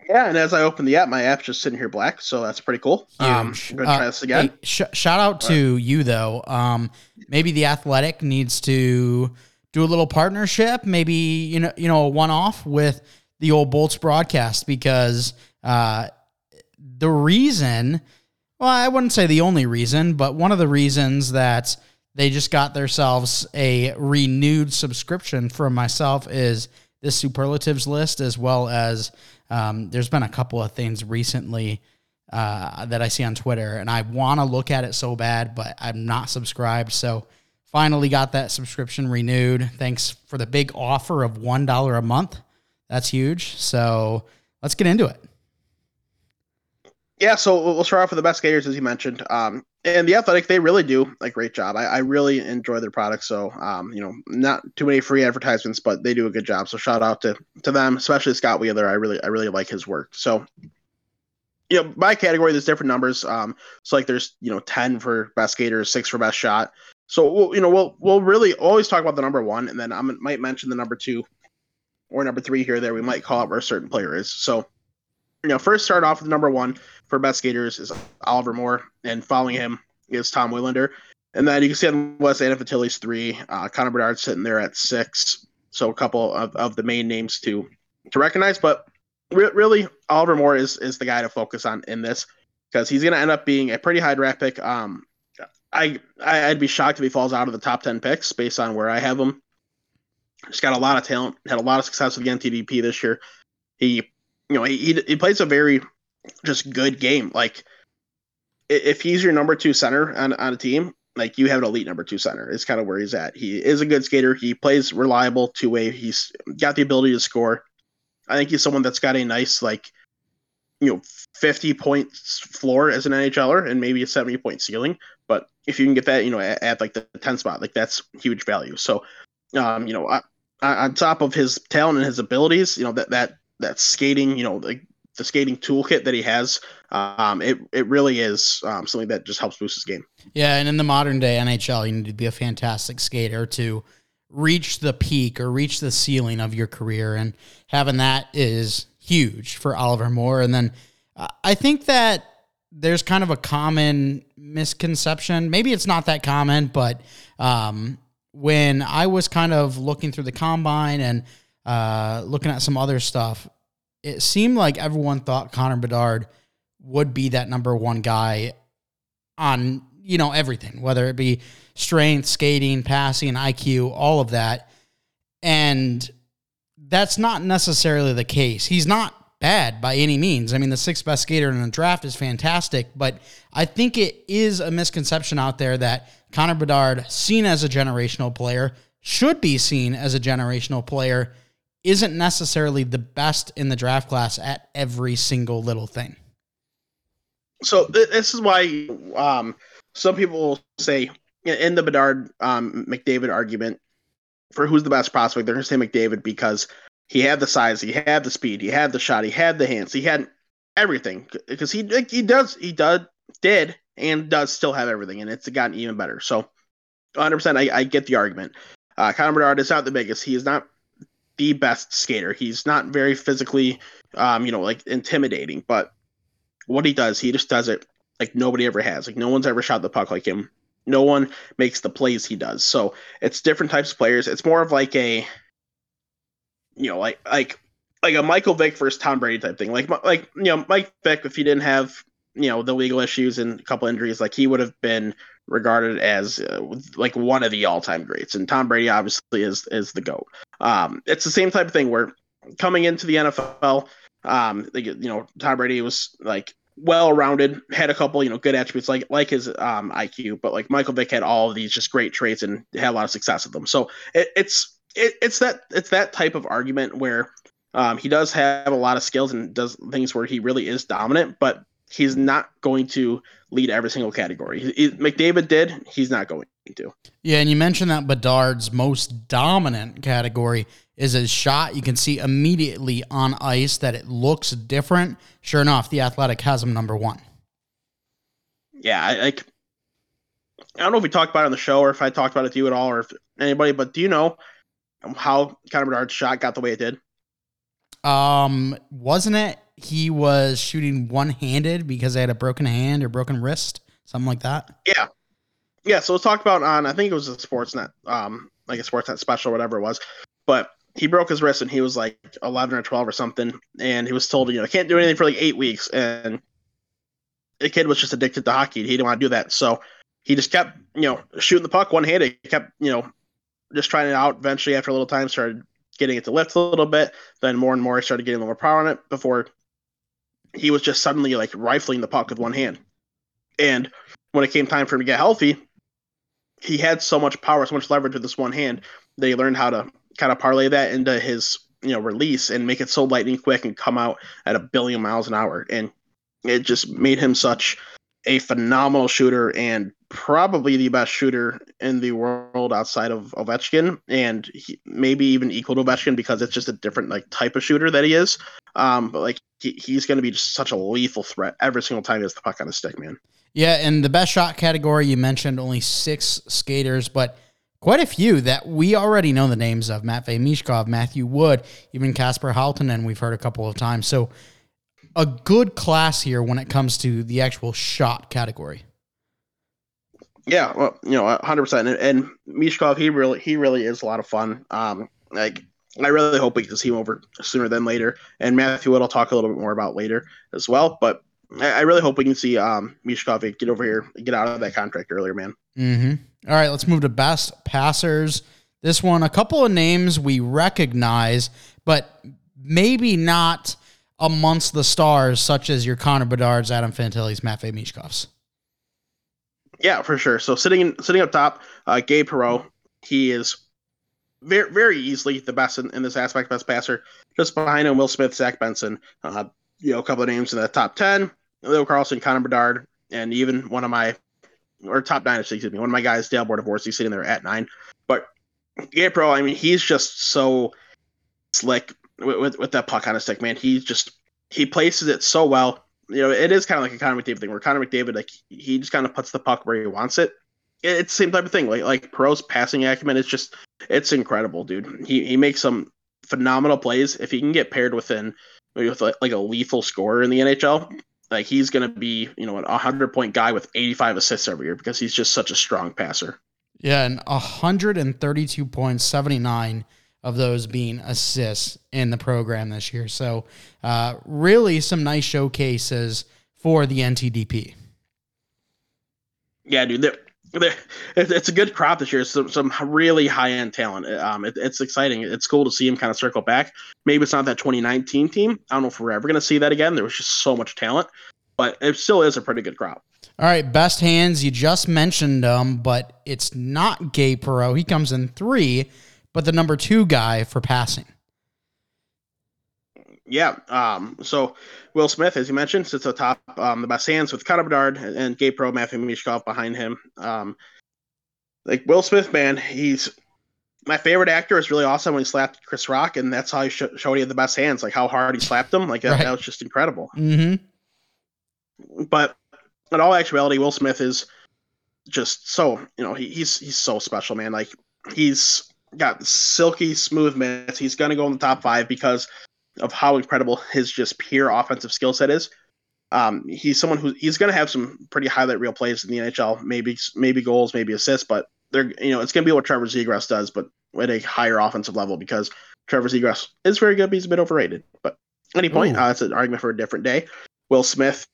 D: Yeah, and as I open the app, my app's just sitting here black, so that's pretty cool. I'm
C: Huge.
D: gonna try this again.
C: Hey, shout out to you though. Maybe the Athletic needs to do a little partnership, maybe a one-off with the old Bolts broadcast, because the reason, well, I wouldn't say the only reason, but one of the reasons that they just got themselves a renewed subscription from myself is this superlatives list, as well as there's been a couple of things recently that I see on Twitter, and I want to look at it so bad, but I'm not subscribed. So finally got that subscription renewed. Thanks for the big offer of $1 a month. That's huge. So let's get into it.
D: Yeah, so we'll start off with the best skaters, as you mentioned. And the Athletic, they really do a great job. I really enjoy their products. So, not too many free advertisements, but they do a good job. So shout out to them, especially Scott Wheeler. I really like his work. So, by category, there's different numbers. So like there's 10 for best skater, 6 for best shot. So we'll really always talk about the number 1, and then I might mention the number 2 or number 3 here there. We might call out where a certain player is. So, first start off with number 1 for best skaters is Oliver Moore, and following him is Tom Willander. And then you can see on the list, Adam Fantilli's 3, Connor Bedard sitting there at 6. So a couple of the main names to recognize, but really Oliver Moore is the guy to focus on in this, because he's going to end up being a pretty high draft pick. I'd be shocked if he falls out of the top 10 picks based on where I have him. He's got a lot of talent, had a lot of success with the NTDP this year. He plays a very just good game. Like, if he's your number 2 center on a team, like, you have an elite number 2 center. It's kind of where he's at. He is a good skater. He plays reliable two-way. He's got the ability to score. I think he's someone that's got a nice 50 points floor as an NHLer and maybe a 70 point ceiling. But if you can get that, at like the 10 spot, like, that's huge value. So, on top of his talent and his abilities, that skating, the skating toolkit that he has, it really is something that just helps boost his game.
C: Yeah, and in the modern day NHL, you need to be a fantastic skater to reach the peak or reach the ceiling of your career, and having that is huge for Oliver Moore. And then I think that there's kind of a common misconception. Maybe it's not that common, but when I was kind of looking through the combine and looking at some other stuff, it seemed like everyone thought Connor Bedard would be that number 1 guy on, everything, whether it be strength, skating, passing, IQ, all of that. And that's not necessarily the case. He's not bad by any means. I mean, the 6th best skater in the draft is fantastic, but I think it is a misconception out there that Connor Bedard, seen as a generational player, should be seen as a generational player, isn't necessarily the best in the draft class at every single little thing.
D: So this is why some people will say in the Bedard McDavid argument for who's the best prospect, they're going to say McDavid because he had the size, he had the speed, he had the shot, he had the hands, he had everything, because he did and does still have everything, and it's gotten even better. So 100%, I get the argument. Connor Bedard is not the biggest. He is not the best skater. He's not very physically, intimidating, but what he does, he just does it like nobody ever has. Like, no one's ever shot the puck like him. No one makes the plays he does. So it's different types of players. It's more of like a, like a Michael Vick versus Tom Brady type thing. Like Mike Vick, if he didn't have, the legal issues and a couple injuries, like, he would have been regarded as like one of the all-time greats. And Tom Brady obviously is the GOAT. It's the same type of thing where coming into the NFL, Tom Brady was like well-rounded, had a couple, good attributes like his IQ, but like Michael Vick had all of these just great traits and had a lot of success with them. So it's that type of argument where he does have a lot of skills and does things where he really is dominant, but he's not going to lead every single category. McDavid did. He's not going to.
C: Yeah, and you mentioned that Bedard's most dominant category is his shot. You can see immediately on ice that it looks different. Sure enough, the Athletic has him number 1.
D: Yeah, I don't know if we talked about it on the show or if I talked about it to you at all or if anybody, but do you know how Connor Bedard's shot got the way it did?
C: Wasn't it he was shooting one-handed because they had a broken hand or broken wrist, something like that.
D: Yeah. So it was talked about on, I think it was a Sportsnet, like a Sportsnet special, whatever it was. But he broke his wrist and he was like 11 or 12 or something, and he was told, can't do anything for like 8 weeks. And the kid was just addicted to hockey. He didn't want to do that, so he just kept, shooting the puck one-handed. He kept, just trying it out. Eventually, after a little time, started getting it to lift a little bit. Then more and more, he started getting a little more power on it before he was just suddenly like rifling the puck with one hand. And when it came time for him to get healthy, he had so much power, so much leverage with this one hand that he learned how to kind of parlay that into his, release and make it so lightning quick and come out at 1 billion miles an hour. And it just made him such a phenomenal shooter and probably the best shooter in the world outside of Ovechkin, and maybe even equal to Ovechkin because it's just a different like type of shooter that he is. But like he's going to be just such a lethal threat every single time he has the puck on his stick, man.
C: Yeah, and the best shot category, you mentioned only 6 skaters, but quite a few that we already know the names of. Matvei Michkov, Matthew Wood, even Kasper Halttunen we've heard a couple of times. So a good class here when it comes to the actual shot category.
D: Yeah, well, 100%. And Michkov, he really is a lot of fun. Like I really hope we can see him over sooner than later. And Matthew Wood, I'll talk a little bit more about later as well. But I really hope we can see Michkov get over here, get out of that contract earlier, man.
C: Mm-hmm. All right, let's move to best passers. This one, a couple of names we recognize, but maybe not amongst the stars, such as your Connor Bedard's, Adam Fantilli's, Matvei Michkov's.
D: Yeah, for sure. So sitting up top, Gabe Perreault, he is very, very easily the best in this aspect, best passer. Just behind him, Will Smith, Zach Benson, a couple of names in the top 10, Leo Carlson, Connor Bedard, and even one of my guys, Dale Bordevorsky, sitting there at 9. But Gabe Perreault, I mean, he's just so slick with that puck on his stick, man. He places it so well. It is kind of like a Connor McDavid thing, where Connor McDavid, like, he just kind of puts the puck where he wants it. It's the same type of thing. Like Perreault's passing acumen is just, it's incredible, dude. He makes some phenomenal plays. If he can get paired with a lethal scorer in the NHL, like he's going to be, a 100-point guy with 85 assists every year because he's just such a strong passer.
C: Yeah, and 132 points, 79 of those being assists in the program this year. So really some nice showcases for the NTDP.
D: Yeah, dude, it's a good crop this year. Some really high-end talent. It's exciting. It's cool to see him kind of circle back. Maybe it's not that 2019 team. I don't know if we're ever going to see that again. There was just so much talent, but it still is a pretty good crop.
C: All right, best hands. You just mentioned them, but it's not Gabe Perreault. He comes in 3, but the number 2 guy for passing.
D: Yeah. So Will Smith, as you mentioned, sits atop the best hands with Connor Bedard and Gabe Perreault, Matvei Michkov behind him. Like Will Smith, man, he's my favorite actor. Is really awesome when he slapped Chris Rock, and that's how he showed he had the best hands. Like how hard he slapped him. Like that was just incredible.
C: Mm-hmm.
D: But in all actuality, Will Smith is just so, he's so special, man. Like he's got silky smooth minutes. He's going to go in the top 5 because of how incredible his just pure offensive skill set is. He's someone he's going to have some pretty highlight reel plays in the NHL, maybe goals, maybe assists, but they're, it's going to be what Trevor Zegras does, but at a higher offensive level because Trevor Zegras is very good, but he's a bit overrated. But at any point, it's an argument for a different day. Will Smith,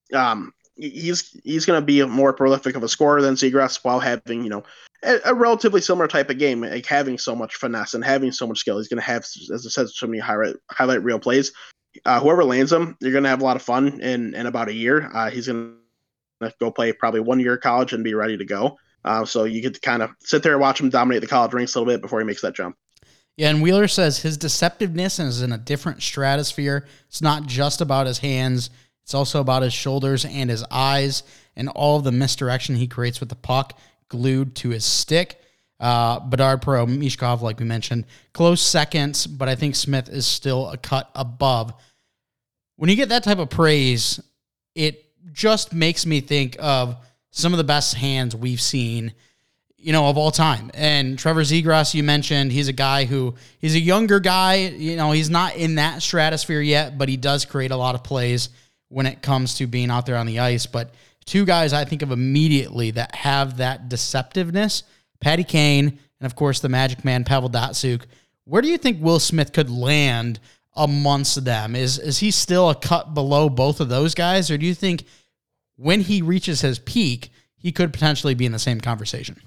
D: he's going to be more prolific of a scorer than Zegras while having, a relatively similar type of game, like having so much finesse and having so much skill. He's going to have, as I said, so many highlight reel plays. Whoever lands him, you're going to have a lot of fun in about a year. He's going to go play probably 1 year of college and be ready to go. So you get to kind of sit there and watch him dominate the college ranks a little bit before he makes that jump.
C: Yeah, and Wheeler says his deceptiveness is in a different stratosphere. It's not just about his hands. It's also about his shoulders and his eyes and all of the misdirection he creates with the puck glued to his stick. Bedard, Perreault, Michkov, like we mentioned, close seconds, but I think Smith is still a cut above. When you get that type of praise, it just makes me think of some of the best hands we've seen, of all time. And Trevor Zegras, you mentioned, he's a guy he's a younger guy. He's not in that stratosphere yet, but he does create a lot of plays when it comes to being out there on the ice. But two guys I think of immediately that have that deceptiveness, Patty Kane, and of course the Magic Man, Pavel Datsyuk. Where do you think Will Smith could land amongst them? Is he still a cut below both of those guys, or do you think when he reaches his peak, he could potentially be in the same conversation?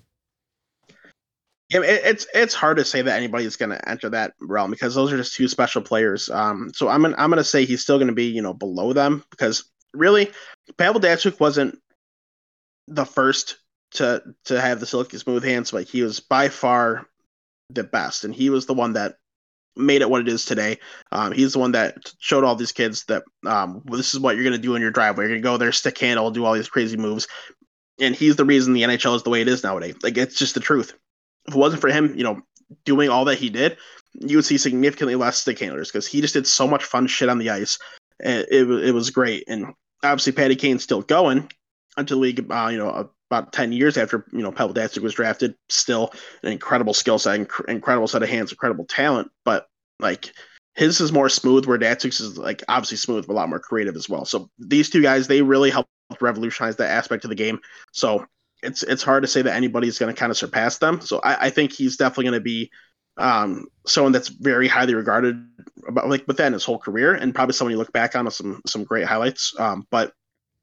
D: Yeah, it's hard to say that anybody's going to enter that realm because those are just two special players. So I'm gonna say he's still going to be below them because really Pavel Datsyuk wasn't the first to have the silky smooth hands, but he was by far the best, and he was the one that made it what it is today. He's the one that showed all these kids that this is what you're going to do in your driveway. You're going to go there, stick handle, do all these crazy moves, and he's the reason the NHL is the way it is nowadays. Like, it's just the truth. If it wasn't for him, doing all that he did, you would see significantly less stick handlers because he just did so much fun shit on the ice. And it was great. And obviously, Patty Kane's still going until the league, about 10 years after, Pavel Datsyuk was drafted. Still an incredible skill set, incredible set of hands, incredible talent. But, his is more smooth, where Datsyuk's is, obviously smooth, but a lot more creative as well. So these two guys, they really helped revolutionize that aspect of the game. So it's hard to say that anybody's going to kind of surpass them. So I think he's definitely going to be someone that's very highly regarded about within his whole career, and probably someone you look back on with some great highlights. But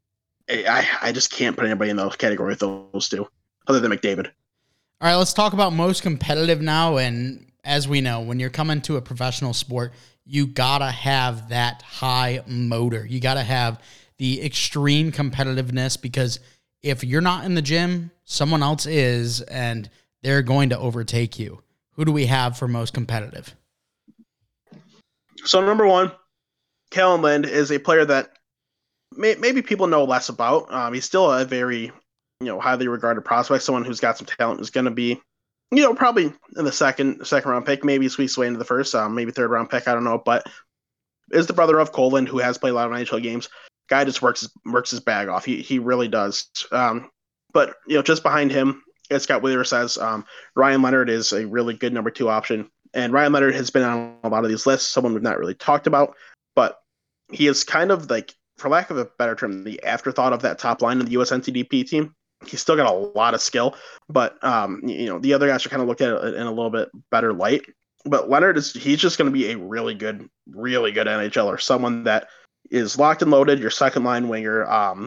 D: I just can't put anybody in those category with those two, other than McDavid.
C: All right, let's talk about most competitive now. And as we know, when you're coming to a professional sport, you gotta have that high motor. You gotta have the extreme competitiveness, because if you're not in the gym, someone else is, and they're going to overtake you. Who do we have for most competitive?
D: So number one, Kellen Lind is a player that maybe people know less about. He's still a very, highly regarded prospect, someone who's got some talent, who's going to be, probably in the second round pick, maybe squeeze away into the first, maybe third round pick, I don't know, but is the brother of Cole Lind, who has played a lot of NHL games. Guy just works his bag off. He really does. But just behind him, as Scott Wheeler says, Ryan Leonard is a really good number two option. And Ryan Leonard has been on a lot of these lists, someone we've not really talked about, but he is kind of for lack of a better term, the afterthought of that top line of the USNCDP team. He's still got a lot of skill, but the other guys are kind of looked at it in a little bit better light. But Leonard he's just going to be a really good NHLer, someone that is locked and loaded, your second line winger,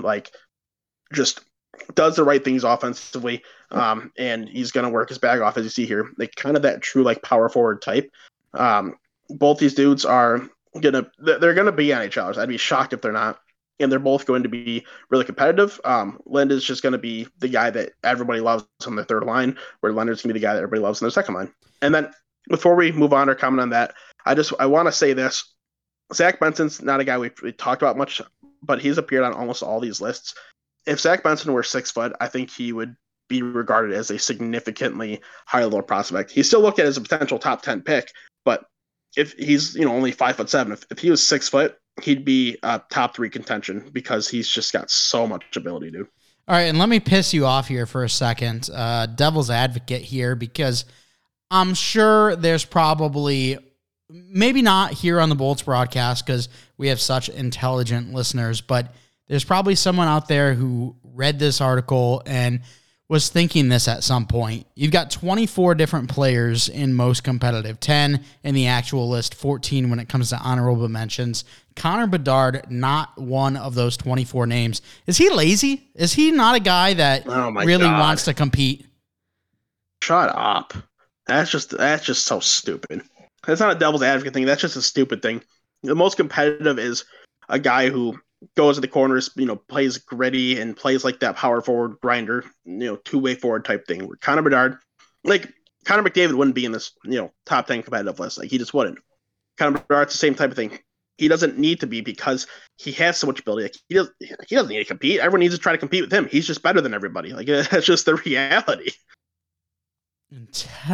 D: just does the right things offensively, and he's going to work his bag off, as you see here. Kind of that true power forward type. Both these dudes they're gonna be NHLers. I'd be shocked if they're not, and they're both going to be really competitive. Lind is just going to be the guy that everybody loves on the third line, where Leonard's going to be the guy that everybody loves on their second line. And then before we move on or comment on that, I want to say this. Zach Benson's not a guy we talked about much, but he's appeared on almost all these lists. If Zach Benson were 6 foot, I think he would be regarded as a significantly higher level prospect. He's still looked at as a potential top 10 pick, but if he's only 5'7", if he was 6 foot, he'd be a top 3 contention, because he's just got so much ability, dude.
C: All right, and let me piss you off here for a second, devil's advocate here, because I'm sure there's probably, maybe not here on the Bolts broadcast because we have such intelligent listeners, but there's probably someone out there who read this article and was thinking this at some point. You've got 24 different players in most competitive, 10 in the actual list, 14 when it comes to honorable mentions. Connor Bedard, not one of those 24 names. Is he lazy? Is he not a guy that really wants to compete?
D: Shut up. That's just so stupid. That's not a devil's advocate thing. That's just a stupid thing. The most competitive is a guy who goes to the corners, plays gritty and plays like that power forward grinder, two-way forward type thing. Where Connor Bedard, Connor McDavid wouldn't be in this, top 10 competitive list. He just wouldn't. Connor Bedard's the same type of thing. He doesn't need to be, because he has so much ability. He doesn't need to compete. Everyone needs to try to compete with him. He's just better than everybody. That's just the reality.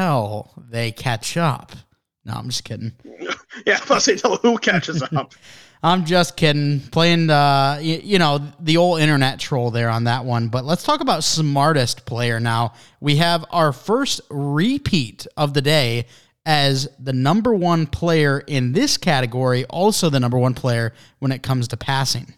C: Until they catch up. No, I'm just kidding.
D: Yeah, plus they tell who catches up.
C: I'm just kidding. Playing the old internet troll there on that one. But let's talk about smartest player now. We have our first repeat of the day as the number one player in this category, also the number one player when it comes to passing.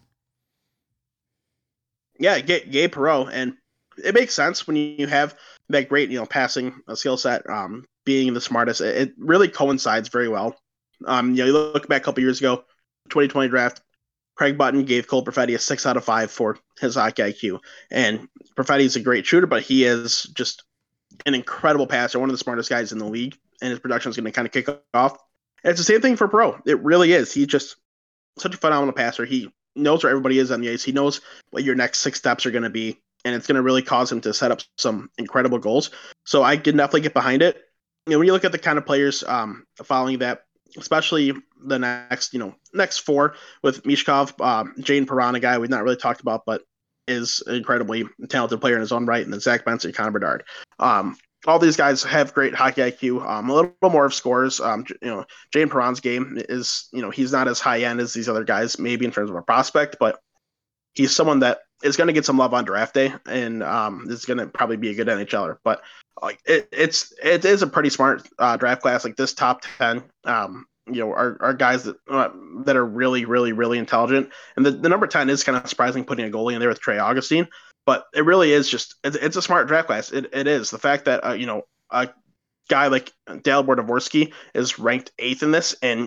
D: Yeah, Gabe Perreault, and it makes sense when you have that great, passing skill set, being the smartest. It really coincides very well. You look back a couple years ago, 2020 draft, Craig Button gave Cole Perfetti a 6 out of 5 for his hockey IQ. And Perfetti's a great shooter, but he is just an incredible passer, one of the smartest guys in the league, and his production is going to kind of kick off. And it's the same thing for Perreault. It really is. He's just such a phenomenal passer. He knows where everybody is on the ice. He knows what your next 6 steps are going to be, and it's going to really cause him to set up some incredible goals. So I can definitely get behind it. When you look at the kind of players following that, especially the next 4 with Mishkov, Jane Perron, a guy we've not really talked about, but is an incredibly talented player in his own right, and then Zach Benson, Connor Bedard. All these guys have great hockey IQ, a little more of scores. Jane Perron's game is, he's not as high end as these other guys, maybe in terms of a prospect, but he's someone that is going to get some love on draft day, and is going to probably be a good NHLer. But it is a pretty smart draft class. Like this top 10, are guys that are really, really, really intelligent. And the number 10 is kind of surprising, putting a goalie in there with Trey Augustine. But it really is just it's a smart draft class. It is the fact that a guy like Dalibor Dvorsky is ranked 8th in this, and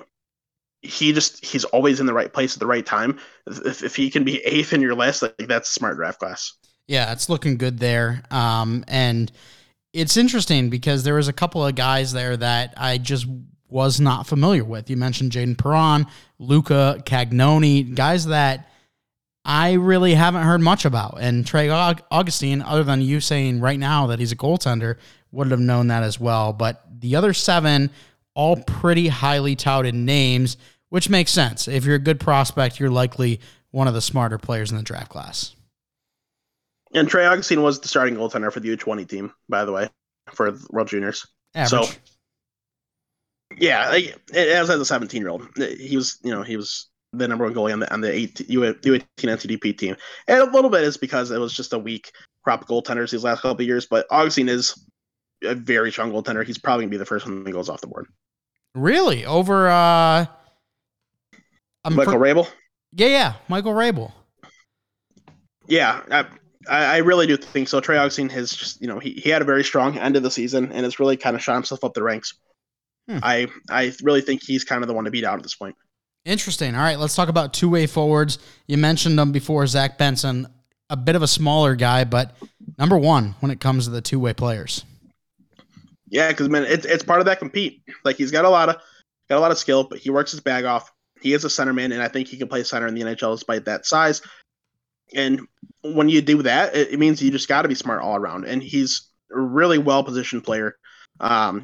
D: he's always in the right place at the right time. If he can be 8th in your list, like that's a smart draft class.
C: Yeah, it's looking good there. And it's interesting because there was a couple of guys there that I just was not familiar with. You mentioned Jaden Perron, Luca Cagnoni, guys that I really haven't heard much about. And Trey Augustine, other than you saying right now that he's a goaltender, would have known that as well. But the other 7, all pretty highly touted names, which makes sense. If you're a good prospect, you're likely one of the smarter players in the draft class.
D: And Trey Augustine was the starting goaltender for the U20 team, by the way, for the World Juniors.
C: Average.
D: So, yeah, as a 17-year-old, he was the number one goalie on the U18 NTDP team. And a little bit is because it was just a weak crop of goaltenders these last couple of years, but Augustine is a very strong goaltender. He's probably going to be the first one that goes off the board.
C: Really? Over
D: Michael Rabel?
C: Yeah, Michael Rabel.
D: Yeah, I really do think so. Trey Augustine has just, he had a very strong end of the season, and it's really kind of shot himself up the ranks. I really think he's kind of the one to beat out at this point.
C: Interesting. All right, let's talk about two-way forwards. You mentioned them before, Zach Benson, a bit of a smaller guy, but number one when it comes to the two-way players.
D: Yeah, because man, it's part of that compete. Like he's got a lot of skill, but he works his bag off. He is a centerman, and I think he can play center in the NHL despite that size. And when you do that, it means you just got to be smart all around. And he's a really well-positioned player. I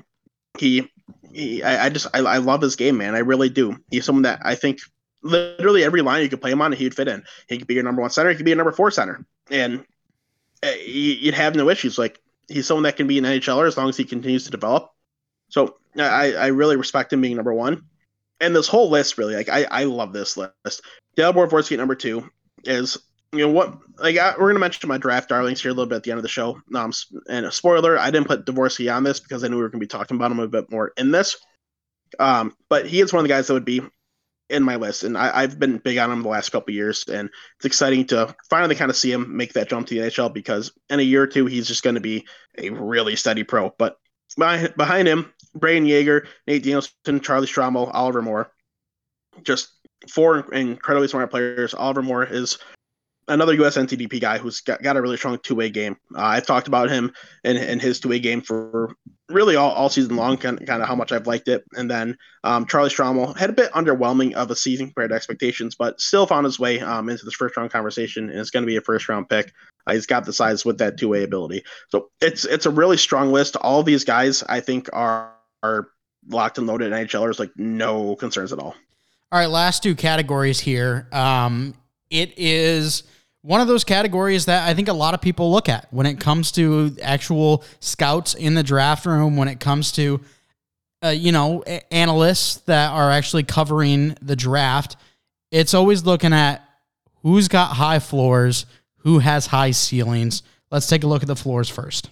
D: love his game, man. I really do. He's someone that I think literally every line you could play him on, he'd fit in. He could be your number one center. He could be a number 4 center. And you'd have no issues. Like, he's someone that can be an NHLer as long as he continues to develop. So I really respect him being number one. And this whole list, really, like, I love this list. Dalibor Dvorsky at number 2 is, we're going to mention my draft darlings here a little bit at the end of the show. And a spoiler, I didn't put Dvorsky on this because I knew we were going to be talking about him a bit more in this. But he is one of the guys that would be in my list. And I've been big on him the last couple of years. And it's exciting to finally kind of see him make that jump to the NHL because in a year or two, he's just going to be a really steady pro. But behind him, Brayden Yager, Nate Danielson, Charlie Strommel, Oliver Moore. Just 4 incredibly smart players. Oliver Moore is another US NTDP guy who's got a really strong two-way game. I've talked about him and his two-way game for really all season long, kind of how much I've liked it. And then Charlie Strommel had a bit underwhelming of a season compared to expectations, but still found his way into this first-round conversation, and it's going to be a first-round pick. He's got the size with that two-way ability. So it's a really strong list. All of these guys, I think, are locked and loaded NHLers, like no concerns at all.
C: All right, last 2 categories here. It is one of those categories that I think a lot of people look at when it comes to actual scouts in the draft room, when it comes to, analysts that are actually covering the draft. It's always looking at who's got high floors, who has high ceilings. Let's take a look at the floors first.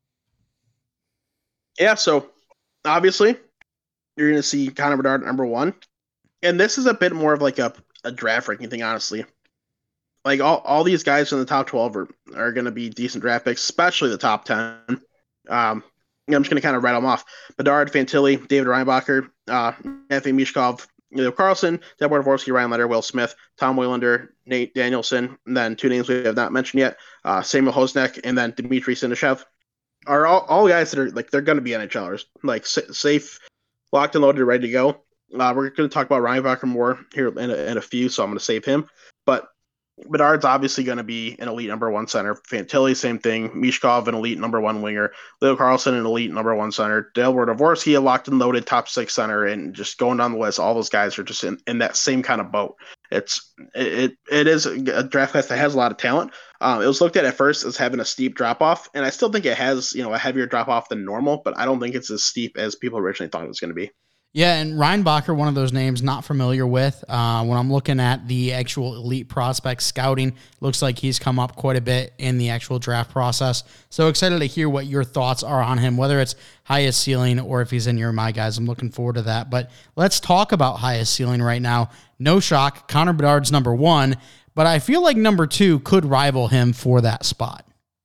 D: Yeah, so obviously you're going to see Connor Bedard number 1. And this is a bit more of like a draft ranking thing, honestly. Like all these guys in the top 12 are going to be decent draft picks, especially the top 10. I'm just going to kind of rattle them off. Bedard, Fantilli, David Reinbacher, Matthew Michkov, Leo Carlson, Deborah Dvorsky, Ryan Letter, Will Smith, Tom Waylander, Nate Danielson, and then 2 names we have not mentioned yet, Samuel Hosnek, and then Dmitry Sinishev are all guys that are like, they're going to be NHLers, like safe, locked and loaded, ready to go. We're going to talk about Reinbacher more here in a few, so I'm going to save him. But Bedard's obviously going to be an elite number 1 center. Fantilli, same thing. Michkov, an elite number 1 winger. Leo Carlson, an elite number 1 center. Delbert Dvorsky, a locked and loaded top 6 center. And just going down the list, all those guys are just in that same kind of boat. It is a draft class that has a lot of talent. It was looked at first as having a steep drop off, and I still think it has a heavier drop off than normal, but I don't think it's as steep as people originally thought it was going to be.
C: Yeah, and Reinbacher, one of those names not familiar with. When I'm looking at the actual elite prospect scouting, looks like he's come up quite a bit in the actual draft process. So excited to hear what your thoughts are on him, whether it's highest ceiling or if he's in your My Guys. I'm looking forward to that. But let's talk about highest ceiling right now. No shock, Connor Bedard's number 1, but I feel like number 2 could rival him for that spot.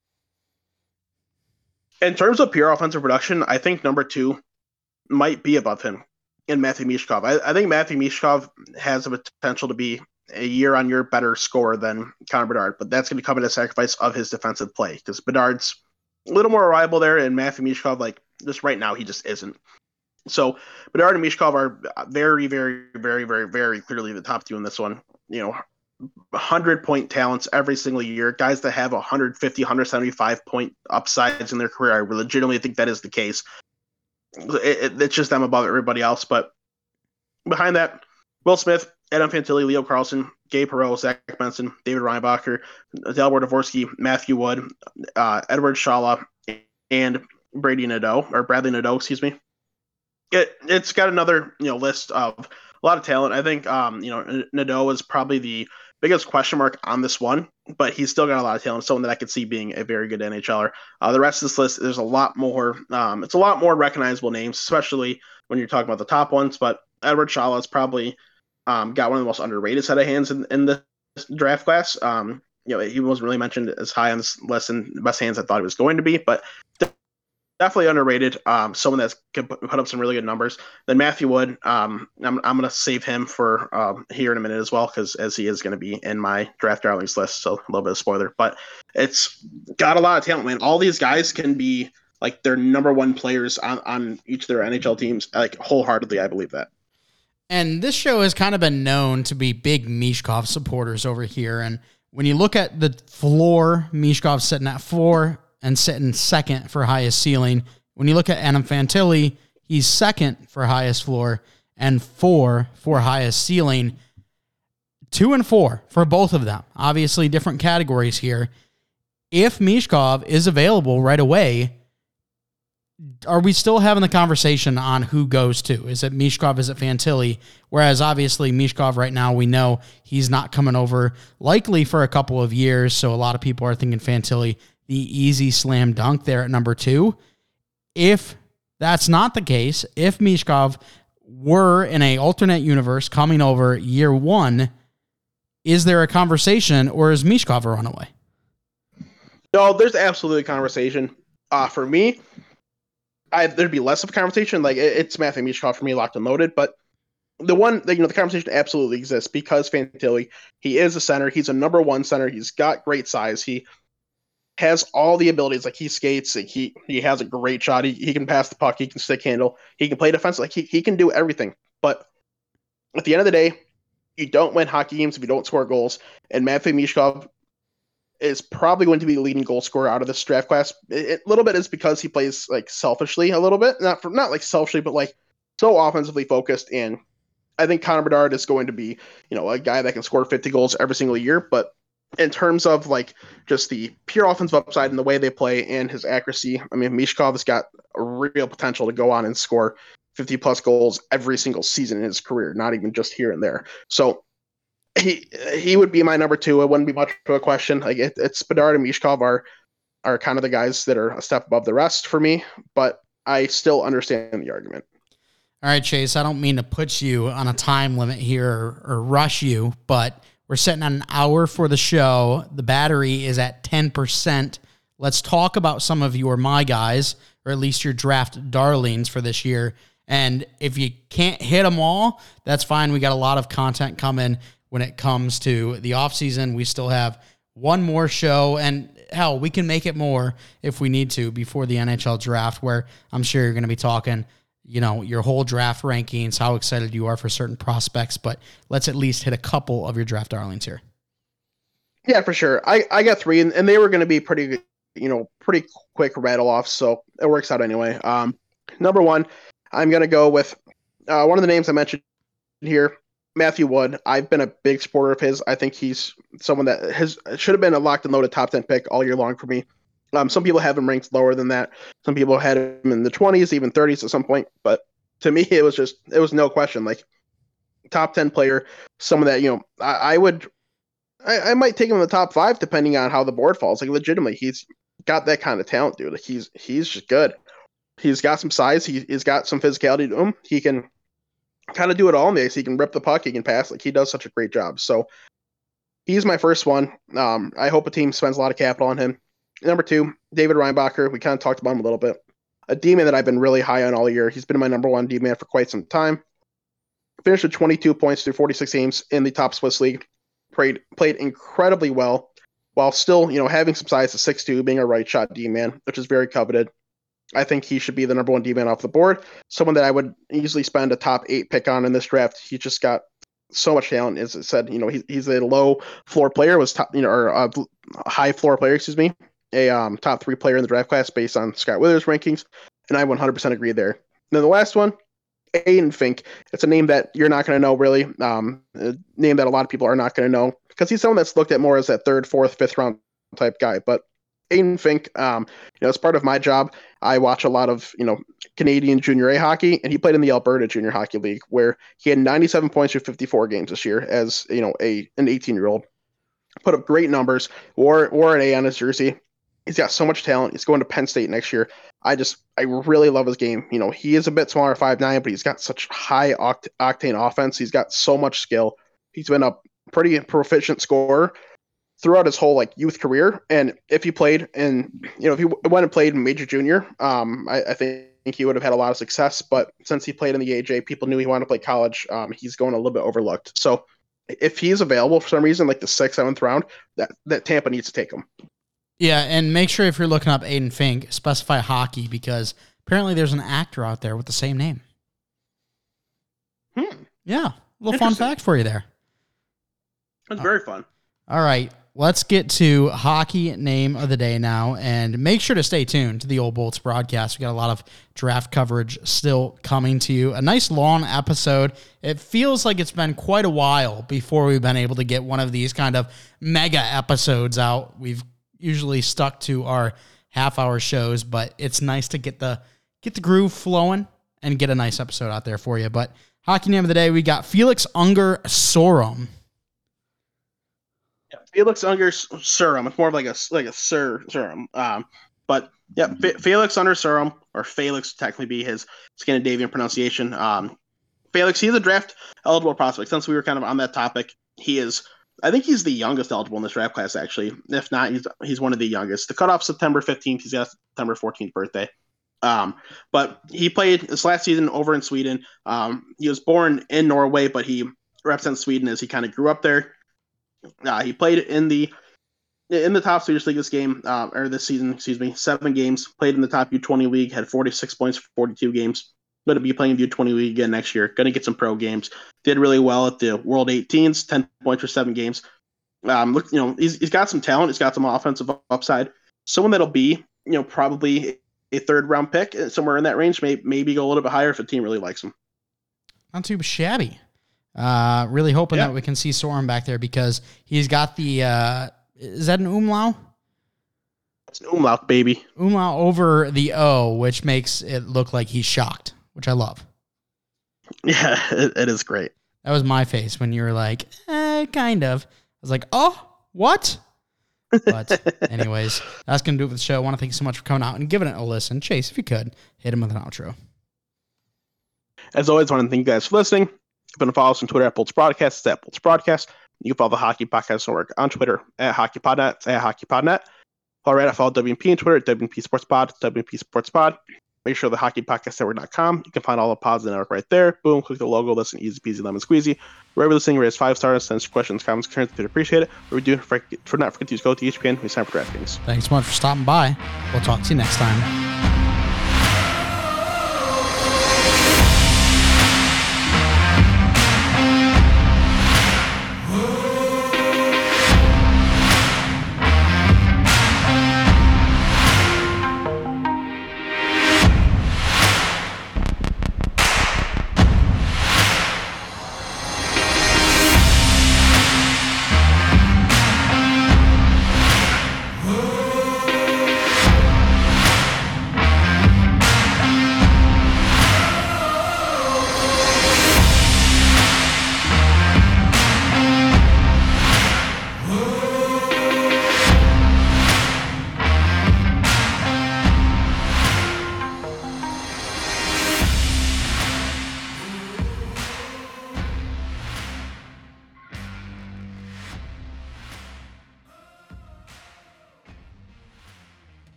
D: In terms of pure offensive production, I think number 2 might be above him in Matthew Michkov. I think Matthew Michkov has the potential to be a year-on-year better scorer than Connor Bedard, but that's going to come at a sacrifice of his defensive play because Bedard's a little more reliable there, and Matthew Michkov, like just right now, he just isn't. So Bedard and Michkov are very, very, very, very, very clearly the top 2 in this one. 100-point talents every single year, guys that have 150, 175-point upsides in their career. I legitimately think that is the case. It's just them above everybody else. But behind that, Will Smith, Adam Fantilli, Leo Carlson, Gabe Perreault, Zach Benson, David Reinbacher, Delbert Dvorsky, Matthew Wood, Edward Shala, and Bradley Nadeau, excuse me. It's got another list of a lot of talent. I think Nadeau is probably the biggest question mark on this one, but he's still got a lot of talent. Someone that I could see being a very good NHLer. The rest of this list, there's a lot more. It's a lot more recognizable names, especially when you're talking about the top ones. But Edward Shala has probably got one of the most underrated set of hands in the draft class. He wasn't really mentioned as high on this list in the best hands I thought he was going to be, but definitely underrated. Someone that can put up some really good numbers. Then Matthew Wood, I'm going to save him for here in a minute as well, because as he is going to be in my draft darlings list, so a little bit of spoiler. But it's got a lot of talent, man. All these guys can be like their number 1 players on each of their NHL teams, like wholeheartedly. I believe that.
C: And this show has kind of been known to be big Michkov supporters over here. And when you look at the floor, Michkov's sitting at 4 and sitting second for highest ceiling. When you look at Adam Fantilli, he's second for highest floor and 4 for highest ceiling. 2 and 4 for both of them. Obviously different categories here. If Michkov is available right away, are we still having the conversation on who goes to? Is it Michkov? Is it Fantilli? Whereas obviously Michkov right now, we know he's not coming over likely for a couple of years. So a lot of people are thinking Fantilli, the easy slam dunk there at number 2. If that's not the case, if Michkov were in an alternate universe coming over year 1, is there a conversation or is Michkov a runaway?
D: No, there's absolutely a conversation. For me, there'd be less of a conversation. Like it's Matthew Michkov for me, locked and loaded. But the conversation absolutely exists because Fantilli, he is a center. He's a number 1 center. He's got great size. He has all the abilities. Like he skates. Like he has a great shot. He can pass the puck. He can stick handle. He can play defense. Like he can do everything. But at the end of the day, you don't win hockey games if you don't score goals. And Matthew Michkov is probably going to be the leading goal scorer out of this draft class. A little bit is because he plays like selfishly a little bit, not like selfishly, but like so offensively focused. And I think Connor Bedard is going to be, a guy that can score 50 goals every single year. But in terms of like just the pure offensive upside and the way they play and his accuracy, I mean, Michkov has got a real potential to go on and score 50 plus goals every single season in his career, not even just here and there. So he would be my number 2. It wouldn't be much of a question. Like it's Bedard and Mishkov are kind of the guys that are a step above the rest for me, but I still understand the argument.
C: All right, Chase, I don't mean to put you on a time limit here or rush you, but we're setting on an hour for the show. The battery is at 10%. Let's talk about some of your my guys, or at least your draft darlings for this year. And if you can't hit them all, that's fine. We got a lot of content coming when it comes to the offseason. We still have one more show, and hell, we can make it more if we need to before the NHL draft, where I'm sure you're going to be talking, your whole draft rankings, how excited you are for certain prospects, but let's at least hit a couple of your draft darlings here.
D: Yeah, for sure. I got 3, and they were going to be pretty quick rattle off, so it works out anyway. Number 1, I'm going to go with one of the names I mentioned here, Matthew Wood. I've been a big supporter of his. I think he's someone that should have been a locked and loaded top 10 pick all year long for me. Some people have him ranked lower than that. Some people had him in the 20s, even 30s at some point. But to me, it was no question. Like, top 10 player, someone that, I might take him in the top 5 depending on how the board falls. Like, legitimately, he's got that kind of talent, dude. Like, he's just good. He's got some size. He's got some physicality to him. He can kind of do it all in the ice. He can rip the puck. He can pass. Like, he does such a great job. So he's my first one. I hope a team spends a lot of capital on him. Number 2, David Reinbacher. We kind of talked about him a little bit. A D-man that I've been really high on all year. He's been my number 1 D-man for quite some time. Finished with 22 points through 46 games in the top Swiss league. Played incredibly well while still, having some size at 6'2", being a right shot D-man, which is very coveted. I think he should be the number 1 D-man off the board. Someone that I would easily spend a top 8 pick on in this draft. He just got so much talent. As I said, he's a low floor player, was top, or a high floor player, excuse me. A top 3 player in the draft class based on Scott Withers rankings, and I 100% agree there. And then the last one, Aiden Fink. It's a name that you're not going to know, really. A name that a lot of people are not going to know because he's someone that's looked at more as that 3rd, 4th, 5th round type guy. But Aiden Fink, as part of my job, I watch a lot of Canadian Junior A hockey, and he played in the Alberta Junior Hockey League, where he had 97 points through 54 games this year as an 18-year-old. Put up great numbers. Wore an A on his jersey. He's got so much talent. He's going to Penn State next year. I really love his game. He is a bit smaller, 5'9", but he's got such high octane offense. He's got so much skill. He's been a pretty proficient scorer throughout his whole youth career. And if he played if he went and played in major junior, I think he would have had a lot of success. But since he played in the AJ, people knew he wanted to play college. He's going a little bit overlooked. So if he's available for some reason, like the 6th, 7th round, that Tampa needs to take him.
C: Yeah, and make sure if you're looking up Aiden Fink, specify hockey, because apparently there's an actor out there with the same name. Yeah, a little fun fact for you there.
D: That's very fun.
C: All right, let's get to hockey name of the day now, and make sure to stay tuned to the Old Bolts broadcast. We got a lot of draft coverage still coming to you. A nice long episode. It feels like it's been quite a while before we've been able to get one of these kind of mega episodes out. We've usually stuck to our half-hour shows, but it's nice to get the groove flowing and get a nice episode out there for you. But hockey name of the day, we got Felix Unger Sorum.
D: Yeah, Felix Unger Sorum. It's more of like a Sorum. But yeah, Felix Unger Sorum, or Felix would technically be his Scandinavian pronunciation. Felix, he's a draft eligible prospect. Since we were kind of on that topic, I think he's the youngest eligible in this draft class, actually. If not, he's one of the youngest. The cutoff September 15th. He's got September 14th birthday. But he played this last season over in Sweden. He was born in Norway, but he represents Sweden as he kind of grew up there. He played in the top Swedish league this season, 7 games. Played in the top U20 league, had 46 points for 42 games. Going to be playing the U20 league again next year. Going to get some pro games. Did really well at the World 18s, 10 points for 7 games. He's got some talent. He's got some offensive upside. Someone that'll be, probably a 3rd round pick, somewhere in that range. Maybe go a little bit higher if a team really likes him.
C: Not too shabby. Really hoping that we can see Sorum back there because he's got the, is that an umlaut?
D: It's an umlaut, baby.
C: Umlaut over the O, which makes it look like he's shocked, which I love.
D: Yeah, it is great.
C: That was my face when you were like, kind of. I was like, oh, what? But anyways, that's going to do it with the show. I want to thank you so much for coming out and giving it a listen. Chase, if you could, hit him with an outro.
D: As always, I want to thank you guys for listening. You can follow us on Twitter at Bolts Broadcast. It's at Bolts Broadcast. You can follow the Hockey Podcast Network on Twitter at HockeyPodNet. It's at HockeyPodNet. Follow WMP on Twitter at WMP Sports Pod. WMP Sports Pod. Make sure the HockeyPodcastNetwork.com. You can find all the pods in the network right there. Boom, click the logo. Listen, easy peasy, lemon squeezy. Wherever you're listening, rate us 5 stars. Send us questions, comments, concerns. We'd appreciate it. What we do, for not forget to use code to ESPN. We sign for DraftKings.
C: Thanks so much for stopping by. We'll talk to you next time.